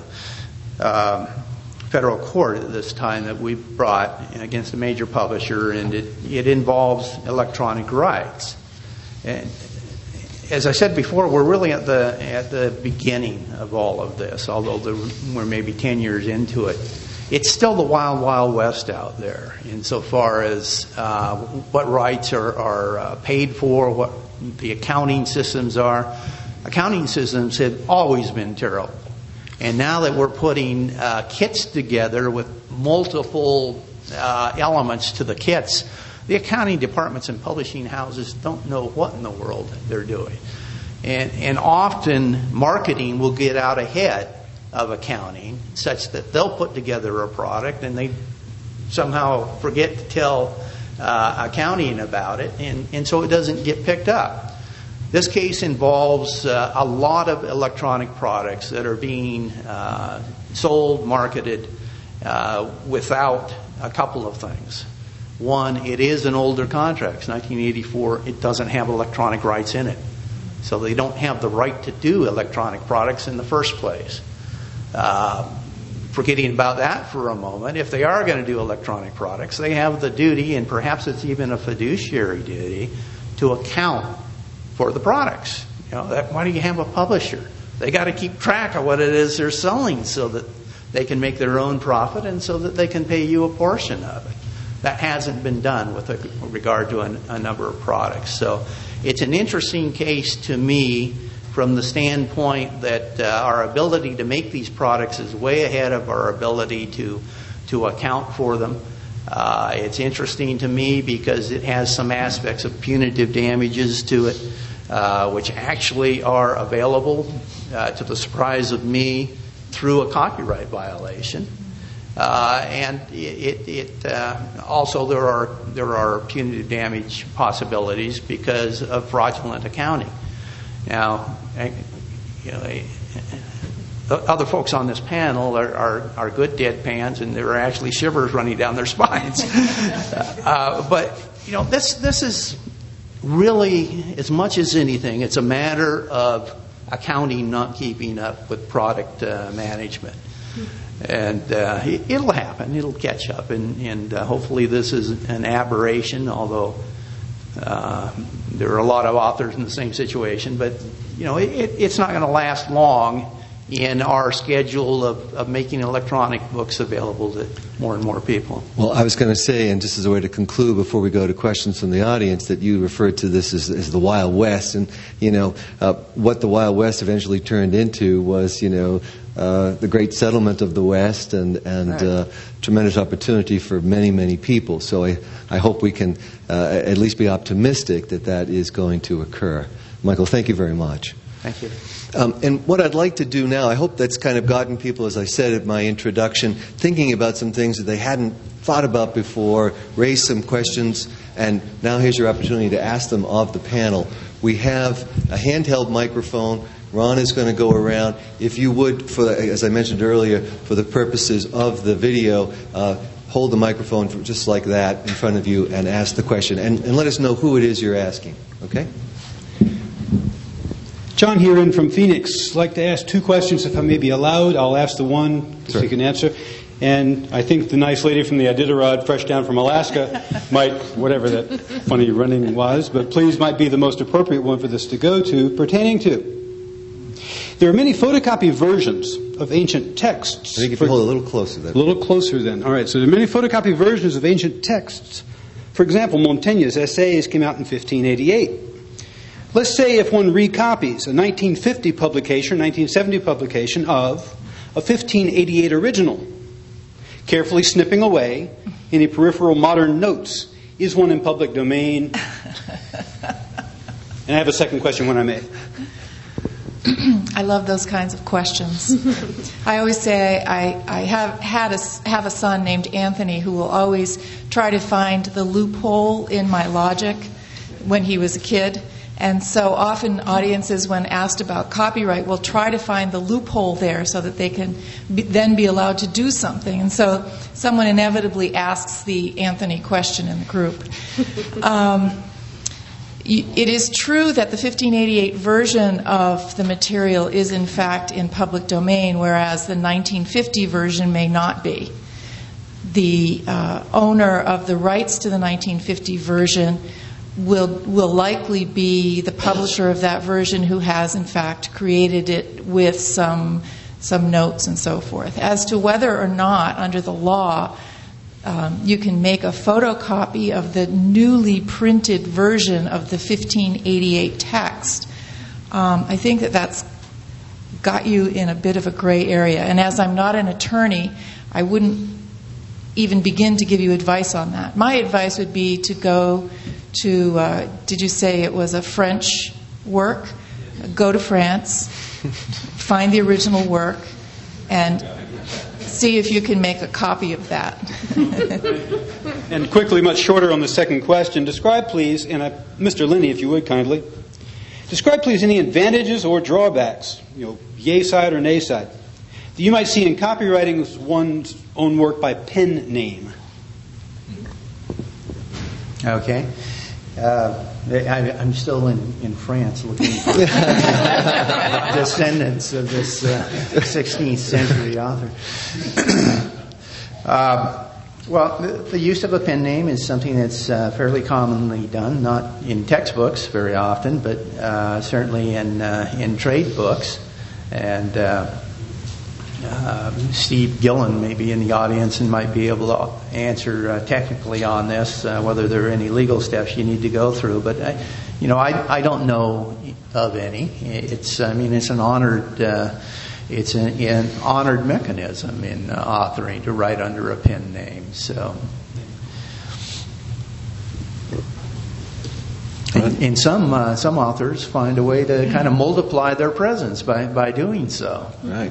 federal court at this time that we brought against a major publisher, and it involves electronic rights. And as I said before, we're really at the beginning of all of this, although we're maybe 10 years into it. It's still the wild, wild west out there insofar as what rights are paid for, what the accounting systems are. Accounting systems have always been terrible. And now that we're putting kits together with multiple elements to the kits, the accounting departments and publishing houses don't know what in the world they're doing. And often marketing will get out ahead of accounting such that they'll put together a product and they somehow forget to tell accounting about it, and so it doesn't get picked up. This case involves a lot of electronic products that are being sold, marketed without a couple of things. One, it is an older contract. It's 1984. It doesn't have electronic rights in it. So they don't have the right to do electronic products in the first place. Forgetting about that for a moment, if they are going to do electronic products, they have the duty, and perhaps it's even a fiduciary duty, to account for the products. Why do you have a publisher? They got to keep track of what it is they're selling so that they can make their own profit and so that they can pay you a portion of it. That hasn't been done with regard to a number of products. So it's an interesting case to me from the standpoint that our ability to make these products is way ahead of our ability to account for them. It's interesting to me because it has some aspects of punitive damages to it, which actually are available, to the surprise of me, through a copyright violation. And also there are punitive damage possibilities because of fraudulent accounting. Now, the other folks on this panel are good deadpans, and there are actually shivers running down their spines. But this is really, as much as anything, it's a matter of accounting not keeping up with product management. And it'll happen. It'll catch up. And hopefully this is an aberration, although there are a lot of authors in the same situation. But, it's not going to last long in our schedule of making electronic books available to more and more people. Well, I was going to say, and just as a way to conclude before we go to questions from the audience, that you referred to this as the Wild West. And, what the Wild West eventually turned into was, the great settlement of the West and right. Tremendous opportunity for many, many people. So I hope we can at least be optimistic that is going to occur. Michael, thank you very much. Thank you. And what I'd like to do now, I hope that's kind of gotten people, as I said at my introduction, thinking about some things that they hadn't thought about before, raised some questions, and now here's your opportunity to ask them of the panel. We have a handheld microphone. Ron is going to go around. If you would, as I mentioned earlier, for the purposes of the video, hold the microphone just like that in front of you and ask the question. And let us know who it is you're asking. Okay? John Heron from Phoenix. I'd like to ask two questions, if I may be allowed. I'll ask the one so you can answer. And I think the nice lady from the Iditarod, fresh down from Alaska, might, whatever that funny running was, but please might be the most appropriate one for this to go to, pertaining to. There are many photocopy versions of ancient texts. I think if you hold a little closer then. A little closer then. All right, so there are many photocopy versions of ancient texts. For example, Montaigne's Essays came out in 1588. Let's say if one recopies a 1950 publication, 1970 publication of a 1588 original, carefully snipping away any peripheral modern notes, is one in public domain? And I have a second question when I may. I love those kinds of questions. I always say I have a son named Anthony who will always try to find the loophole in my logic when he was a kid. And so often audiences, when asked about copyright, will try to find the loophole there so that they can then be allowed to do something. And so someone inevitably asks the Anthony question in the group. It is true that the 1588 version of the material is in fact in public domain, whereas the 1950 version may not be. The owner of the rights to the 1950 version will likely be the publisher of that version, who has in fact created it with some notes and so forth. As to whether or not, under the law, you can make a photocopy of the newly printed version of the 1588 text, I think that's got you in a bit of a gray area. And as I'm not an attorney, I wouldn't even begin to give you advice on that. My advice would be to go to, did you say it was a French work? Go to France, find the original work, and see if you can make a copy of that. And quickly, much shorter on the second question, describe please, and Mr. Linney, if you would kindly, describe please any advantages or drawbacks, yay side or nay side, that you might see in copywriting one's own work by pen name. Okay. I'm still in France looking for descendants of this 16th century author. Well, the use of a pen name is something that's fairly commonly done, not in textbooks very often, but certainly in trade books. And Steve Gillen may be in the audience and might be able to answer technically on this, whether there are any legal steps you need to go through. But I don't know of any. It's an honored mechanism in authoring to write under a pen name. So, and some authors find a way to kind of multiply their presence by doing so. Right.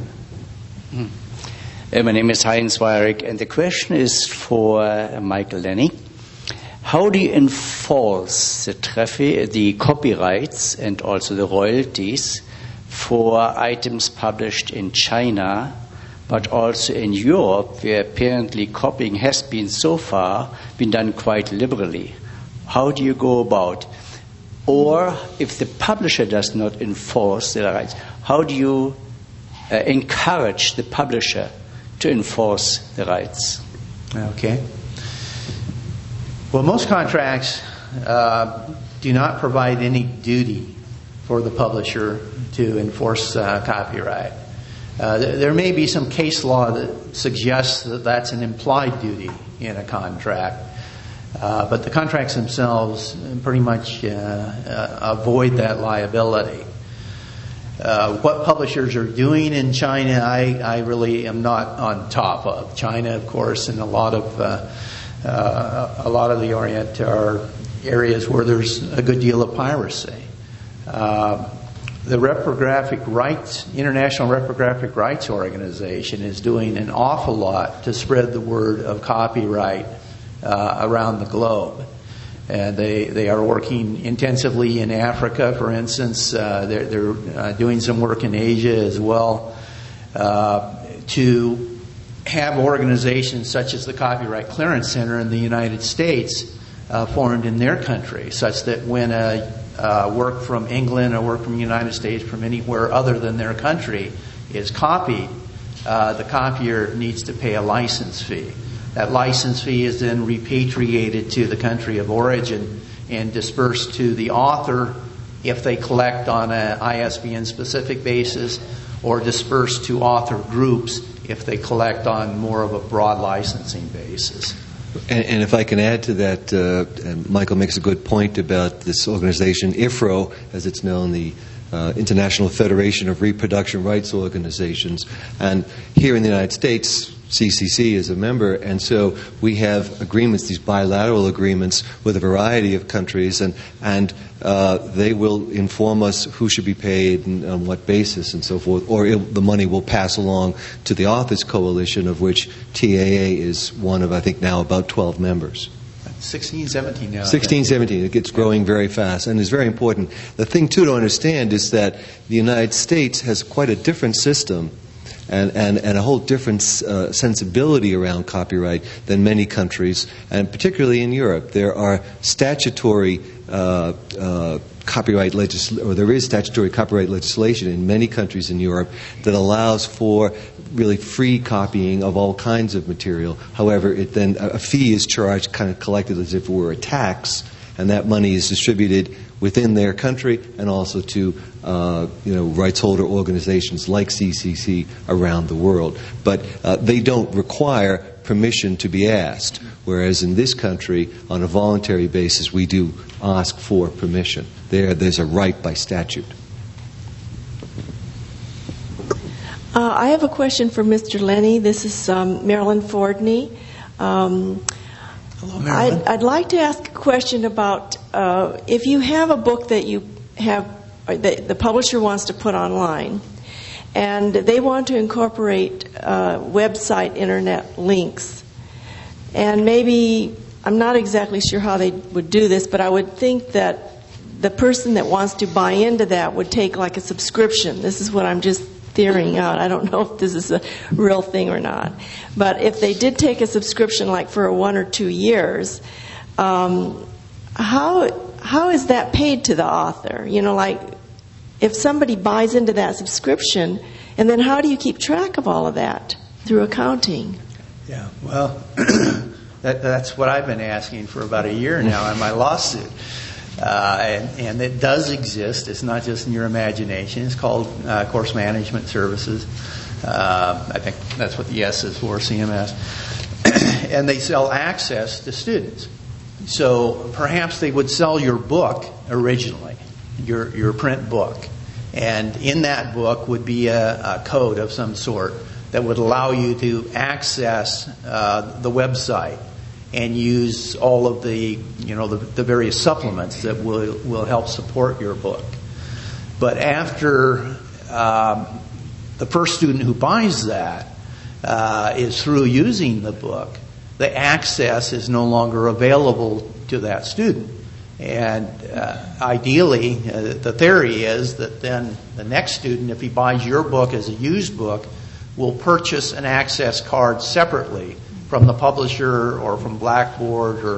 My name is Heinz Weyrich, and the question is for Michael Lenny. How do you enforce the copyrights and also the royalties for items published in China, but also in Europe, where apparently copying has been so far been done quite liberally? How do you go about? Or if the publisher does not enforce the rights, how do you encourage the publisher to enforce the rights? Okay. Well, most contracts do not provide any duty for the publisher to enforce copyright. There may be some case law that suggests that that's an implied duty in a contract, but the contracts themselves pretty much avoid that liability. What publishers are doing in China, I really am not on top of. China, of course, and a lot of the Orient are areas where there's a good deal of piracy. The International Reprographic Rights Organization is doing an awful lot to spread the word of copyright around the globe. And they are working intensively in Africa, for instance. They're doing some work in Asia as well to have organizations such as the Copyright Clearance Center in the United States formed in their country, such that when a work from England or work from the United States, from anywhere other than their country, is copied, the copier needs to pay a license fee. That license fee is then repatriated to the country of origin and dispersed to the author if they collect on an ISBN-specific basis, or dispersed to author groups if they collect on more of a broad licensing basis. And if I can add to that, and Michael makes a good point about this organization, IFRO, as it's known, the International Federation of Reproduction Rights Organizations. And here in the United States, CCC is a member, and so we have agreements, these bilateral agreements, with a variety of countries, and they will inform us who should be paid and on what basis and so forth, or the money will pass along to the Authors Coalition, of which TAA is one of, I think, now about 12 members. 16, 17 now. 16, 17. It gets growing very fast and is very important. The thing, too, to understand is that the United States has quite a different system and a whole different sensibility around copyright than many countries, and particularly in Europe. There are statutory copyright legislation in many countries in Europe that allows for really free copying of all kinds of material. However, a fee is charged, kind of collected as if it were a tax, and that money is distributed within their country and also to rights holder organizations like CCC around the world. But they don't require permission to be asked, whereas in this country, on a voluntary basis, we do ask for permission. There's a right by statute. I have a question for Mr. Lenny. This is Marilyn Fordney. Hello, Marilyn. I'd like to ask a question about if you have a book that you have, the publisher wants to put online, and they want to incorporate website internet links. And maybe, I'm not exactly sure how they would do this, but I would think that the person that wants to buy into that would take like a subscription. This is what I'm just theorying out. I don't know if this is a real thing or not. But if they did take a subscription like for 1 or 2 years, how is that paid to the author? Like if somebody buys into that subscription, and then how do you keep track of all of that through accounting? Yeah, well, that's what I've been asking for about a year now in my lawsuit. And it does exist. It's not just in your imagination. It's called Course Management Services. I think that's what the S is for, CMS. And they sell access to students. So perhaps they would sell your book originally, your print book. And in that book would be a code of some sort that would allow you to access the website and use all of the various supplements that will help support your book. But after the first student who buys that is through using the book, the access is no longer available to that student. And ideally, the theory is that then the next student, if he buys your book as a used book, will purchase an access card separately from the publisher or from Blackboard or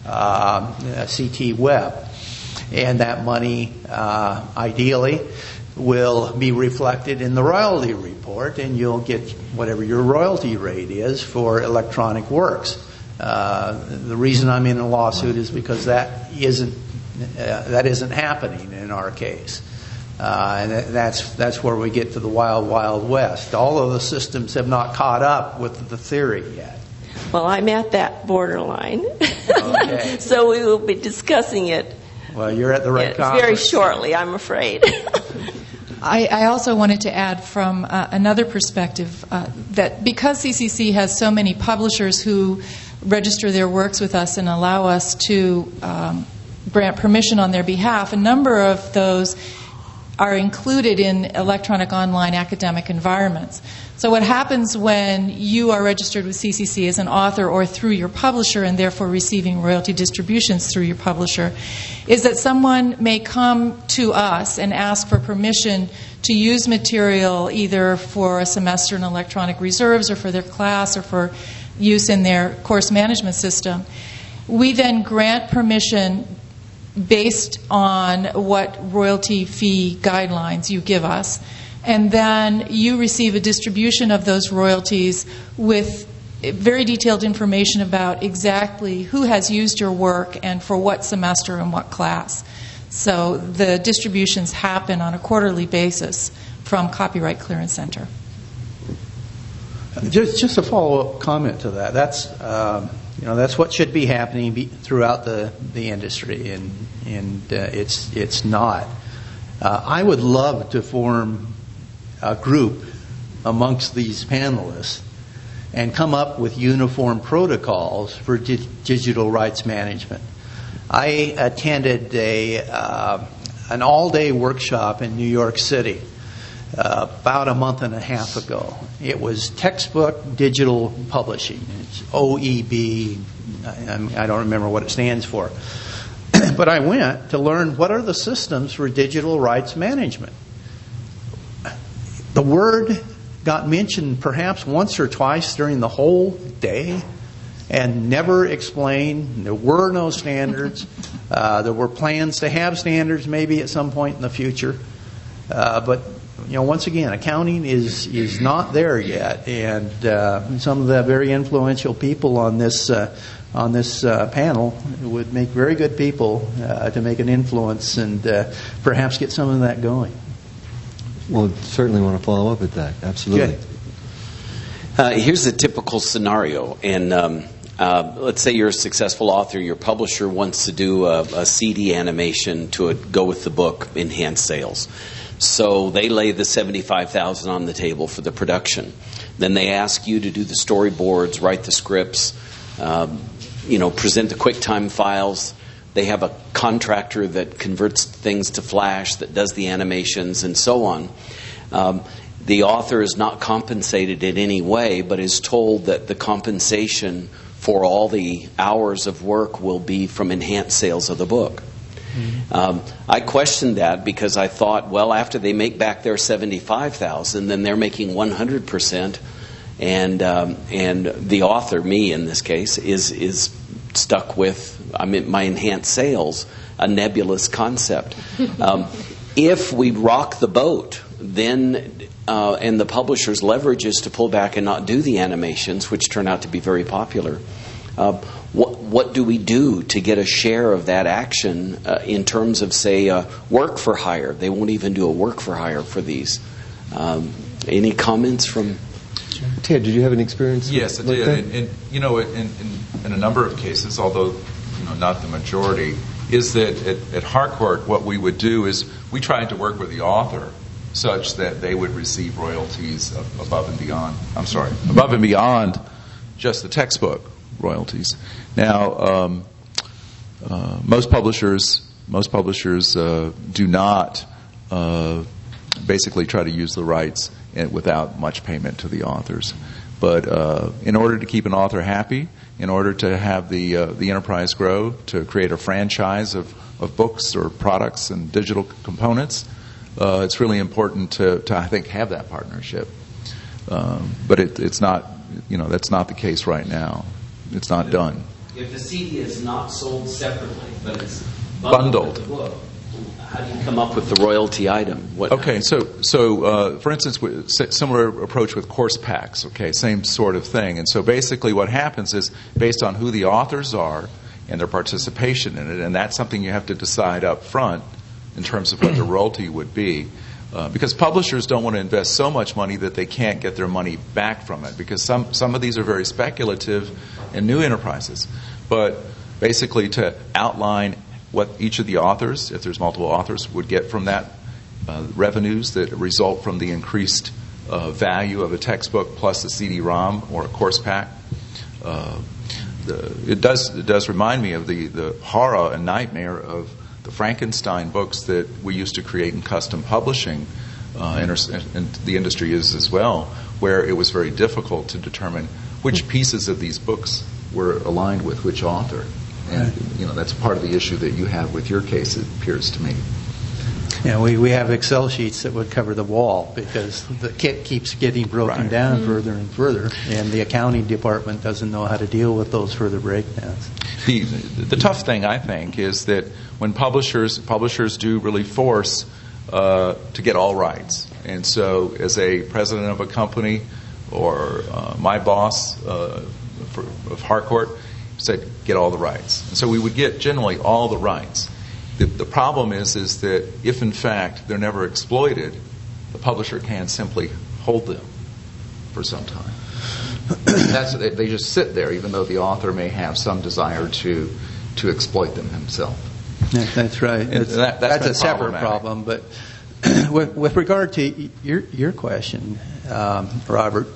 CT Web. And that money, ideally, will be reflected in the royalty report, and you'll get whatever your royalty rate is for electronic works. The reason I'm in a lawsuit is because that isn't happening in our case. And that's where we get to the wild, wild west. All of the systems have not caught up with the theory yet. Well, I'm at that borderline. Okay. So we will be discussing it. Well, you're at the right conference. Very shortly, I'm afraid. I also wanted to add from another perspective that because CCC has so many publishers who register their works with us and allow us to grant permission on their behalf, a number of those are included in electronic online academic environments. So what happens when you are registered with CCC as an author or through your publisher and therefore receiving royalty distributions through your publisher is that someone may come to us and ask for permission to use material either for a semester in electronic reserves or for their class or for use in their course management system. We then grant permission based on what royalty fee guidelines you give us. And then you receive a distribution of those royalties with very detailed information about exactly who has used your work and for what semester and what class. So the distributions happen on a quarterly basis from Copyright Clearance Center. Just a follow-up comment to that. That's what should be happening throughout the industry, and it's not. I would love to form a group amongst these panelists and come up with uniform protocols for digital rights management. I attended an all-day workshop in New York City about a month and a half ago. It was textbook digital publishing. It's OEB. I don't remember what it stands for. But I went to learn what are the systems for digital rights management. The word got mentioned perhaps once or twice during the whole day and never explained. There were no standards. There were plans to have standards maybe at some point in the future. But once again, accounting is not there yet. And some of the very influential people on this panel would make very good people to make an influence and perhaps get some of that going. Well, certainly want to follow up with that. Absolutely. Here's a typical scenario. And let's say you're a successful author. Your publisher wants to do a CD animation to go with the book, enhance sales. So they lay the $75,000 on the table for the production. Then they ask you to do the storyboards, write the scripts, present the QuickTime files. They have a contractor that converts things to Flash, that does the animations, and so on. The author is not compensated in any way, but is told that the compensation for all the hours of work will be from enhanced sales of the book. I questioned that because I thought, well, after they make back their $75,000, then they're making 100%, and the author, me in this case, is stuck with my enhanced sales, a nebulous concept. If we rock the boat, then and the publisher's leverage is to pull back and not do the animations, which turn out to be very popular. What do we do to get a share of that action in terms of, say, work for hire? They won't even do a work for hire for these. Any comments from? Ted, did you have an experience? Yes, I did. And in a number of cases, although not the majority, is that at Harcourt what we would do is we tried to work with the author such that they would receive royalties above and beyond just the textbook royalties. Now, most publishers do not basically try to use the rights without much payment to the authors. But in order to keep an author happy, in order to have the enterprise grow, to create a franchise of books or products and digital components, it's really important to I think have that partnership. But it's not, that's not the case right now. It's not done. If the CD is not sold separately, but it's bundled with the book, how do you come up with the royalty item? Okay, so for instance, similar approach with course packs. Okay, same sort of thing. And so basically, what happens is based on who the authors are and their participation in it, and that's something you have to decide up front in terms of what the royalty would be. Because publishers don't want to invest so much money that they can't get their money back from it, because some of these are very speculative and new enterprises. But basically to outline what each of the authors, if there's multiple authors, would get from that, revenues that result from the increased value of a textbook plus a CD-ROM or a course pack. It does remind me of the horror and nightmare of the Frankenstein books that we used to create in custom publishing, and the industry is as well, where it was very difficult to determine which pieces of these books were aligned with which author. And that's part of the issue that you have with your case, it appears to me. Yeah, we have Excel sheets that would cover the wall because the kit keeps getting broken down further and further, and the accounting department doesn't know how to deal with those further breakdowns. The tough thing, I think, is that when publishers do really force to get all rights. And so as a president of a company or my boss of Harcourt said, get all the rights. And so we would get generally all the rights. The problem is that if, in fact, they're never exploited, the publisher can simply hold them for some time. They just sit there, even though the author may have some desire to exploit them himself. That's right. That's a separate problem. But with regard to your question, Robert,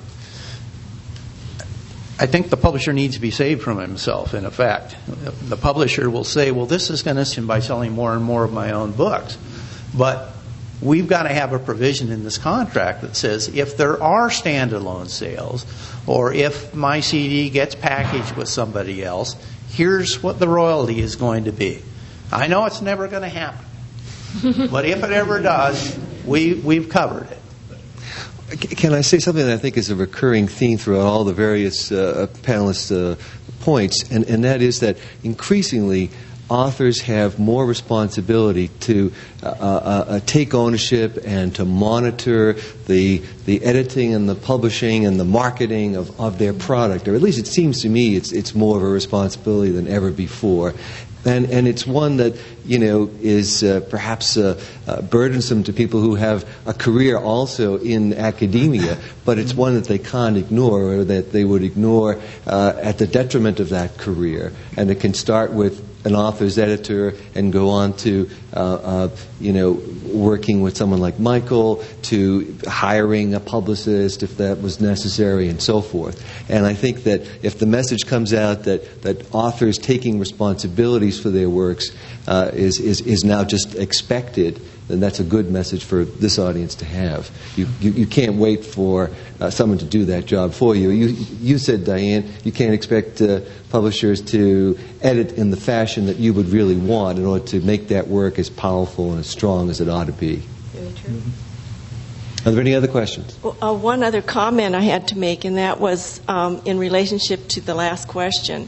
I think the publisher needs to be saved from himself, in effect. The publisher will say, well, this is going to by selling more and more of my own books. But we've got to have a provision in this contract that says if there are standalone sales, or if my CD gets packaged with somebody else, here's what the royalty is going to be. I know it's never going to happen. But if it ever does, we've covered it. Can I say something that I think is a recurring theme throughout all the various panelists' points, and that is that increasingly authors have more responsibility to take ownership and to monitor the editing and the publishing and the marketing of their product, or at least it seems to me it's more of a responsibility than ever before. And it's one that, is perhaps burdensome to people who have a career also in academia, but it's one that they can't ignore, or that they would ignore at the detriment of that career. And it can start with an author's editor and go on to, working with someone like Michael, to hiring a publicist if that was necessary, and so forth. And I think that if the message comes out that authors taking responsibilities for their works is now just expected, then that's a good message for this audience to have. You can't wait for someone to do that job for you. You said, Diane, you can't expect publishers to edit in the fashion that you would really want in order to make that work as powerful and as strong as it ought to be. Very true. Are there any other questions? One other comment I had to make, and that was in relationship to the last question.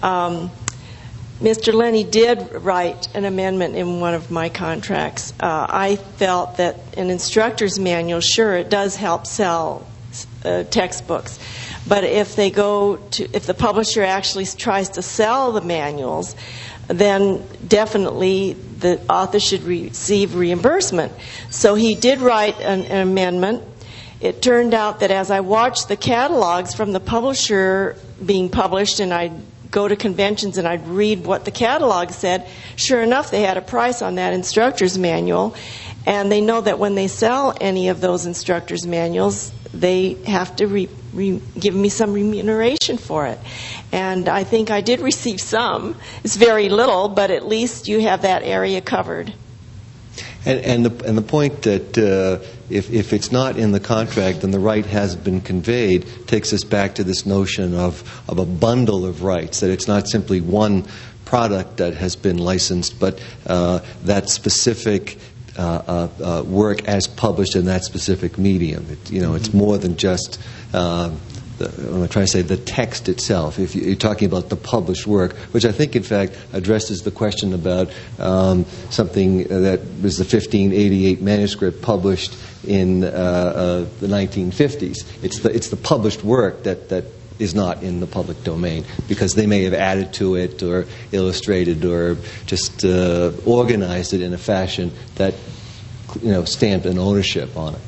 Mr. Lenny did write an amendment in one of my contracts. I felt that an instructor's manual, sure, it does help sell textbooks, but if the publisher actually tries to sell the manuals, then definitely the author should receive reimbursement. So he did write an amendment. It turned out that as I watched the catalogs from the publisher being published, and I'd go to conventions and I'd read what the catalog said, sure enough, they had a price on that instructor's manual. And they know that when they sell any of those instructor's manuals, they have to give me some remuneration for it. And I think I did receive some. It's very little, but at least you have that area covered. And the point that if it's not in the contract and the right has been conveyed takes us back to this notion of a bundle of rights, that it's not simply one product that has been licensed, but that specific work as published in that specific medium. It's more than just I'm trying to say the text itself. If you're talking about the published work, which I think in fact addresses the question about something that was the 1588 manuscript published in the 1950s. It's the published work that is not in the public domain, because they may have added to it or illustrated or just organized it in a fashion that stamped an ownership on it.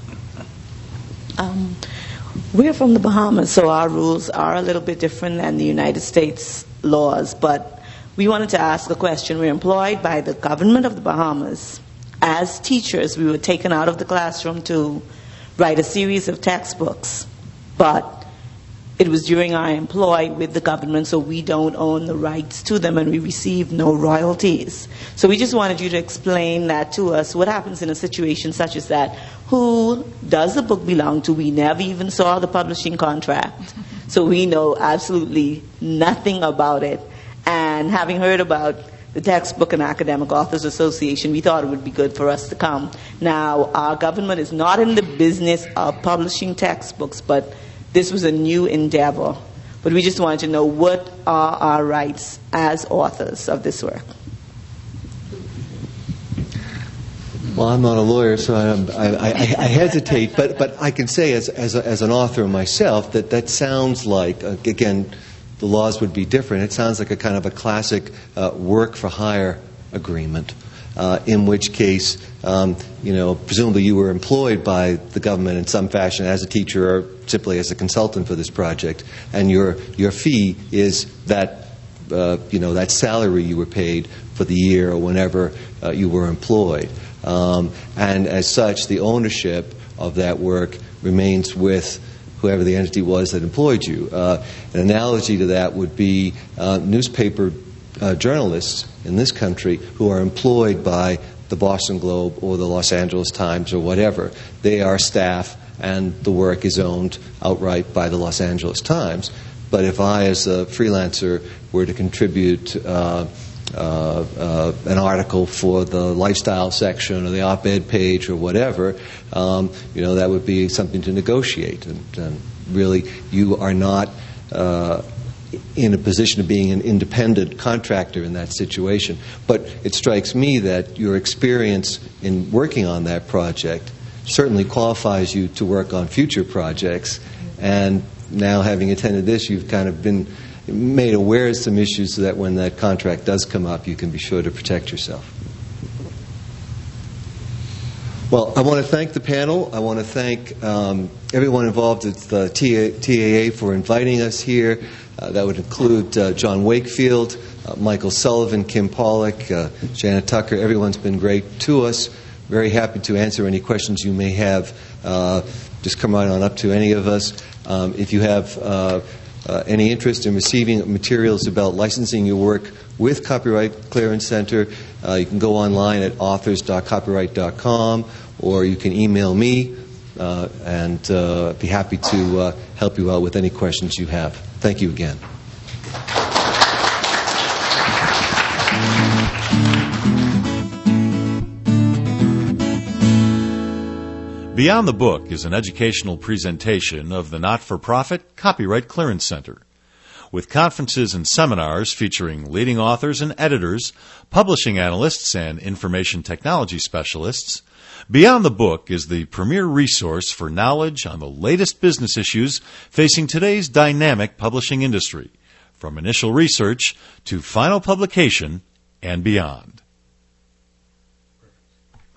We're from the Bahamas, so our rules are a little bit different than the United States laws, but we wanted to ask a question. We're employed by the government of the Bahamas. As teachers, we were taken out of the classroom to write a series of textbooks, but it was during our employ with the government, so we don't own the rights to them and we receive no royalties. So we just wanted you to explain that to us. What happens in a situation such as that? Who does the book belong to? We never even saw the publishing contract, so we know absolutely nothing about it. And having heard about the Textbook and Academic Authors Association, we thought it would be good for us to come. Now, our government is not in the business of publishing textbooks, but this was a new endeavor. But we just wanted to know, what are our rights as authors of this work? Well, I'm not a lawyer, so I hesitate, but I can say as an author myself that sounds like, again, the laws would be different. It sounds like a kind of a classic work-for-hire agreement, in which case, presumably you were employed by the government in some fashion as a teacher or simply as a consultant for this project, and your fee is that that salary you were paid for the year or whenever you were employed. And as such, the ownership of that work remains with whoever the entity was that employed you. An analogy to that would be newspaper journalists in this country who are employed by the Boston Globe or the Los Angeles Times or whatever. They are staff, and the work is owned outright by the Los Angeles Times. But if I, as a freelancer, were to contribute an article for the lifestyle section or the op-ed page or whatever, that would be something to negotiate. And really, you are not in a position of being an independent contractor in that situation. But it strikes me that your experience in working on that project certainly qualifies you to work on future projects. And now, having attended this, you've kind of been made aware of some issues so that when that contract does come up, you can be sure to protect yourself. Well, I want to thank the panel. I want to thank everyone involved at the TAA for inviting us here. That would include John Wakefield, Michael Sullivan, Kim Pollack, Janet Tucker. Everyone's been great to us. Very happy to answer any questions you may have. Just come right on up to any of us. If you have any interest in receiving materials about licensing your work with Copyright Clearance Center, you can go online at authors.copyright.com, or you can email me, and be happy to help you out with any questions you have. Thank you again. Beyond the Book is an educational presentation of the not-for-profit Copyright Clearance Center. With conferences and seminars featuring leading authors and editors, publishing analysts, and information technology specialists, Beyond the Book is the premier resource for knowledge on the latest business issues facing today's dynamic publishing industry, from initial research to final publication and beyond.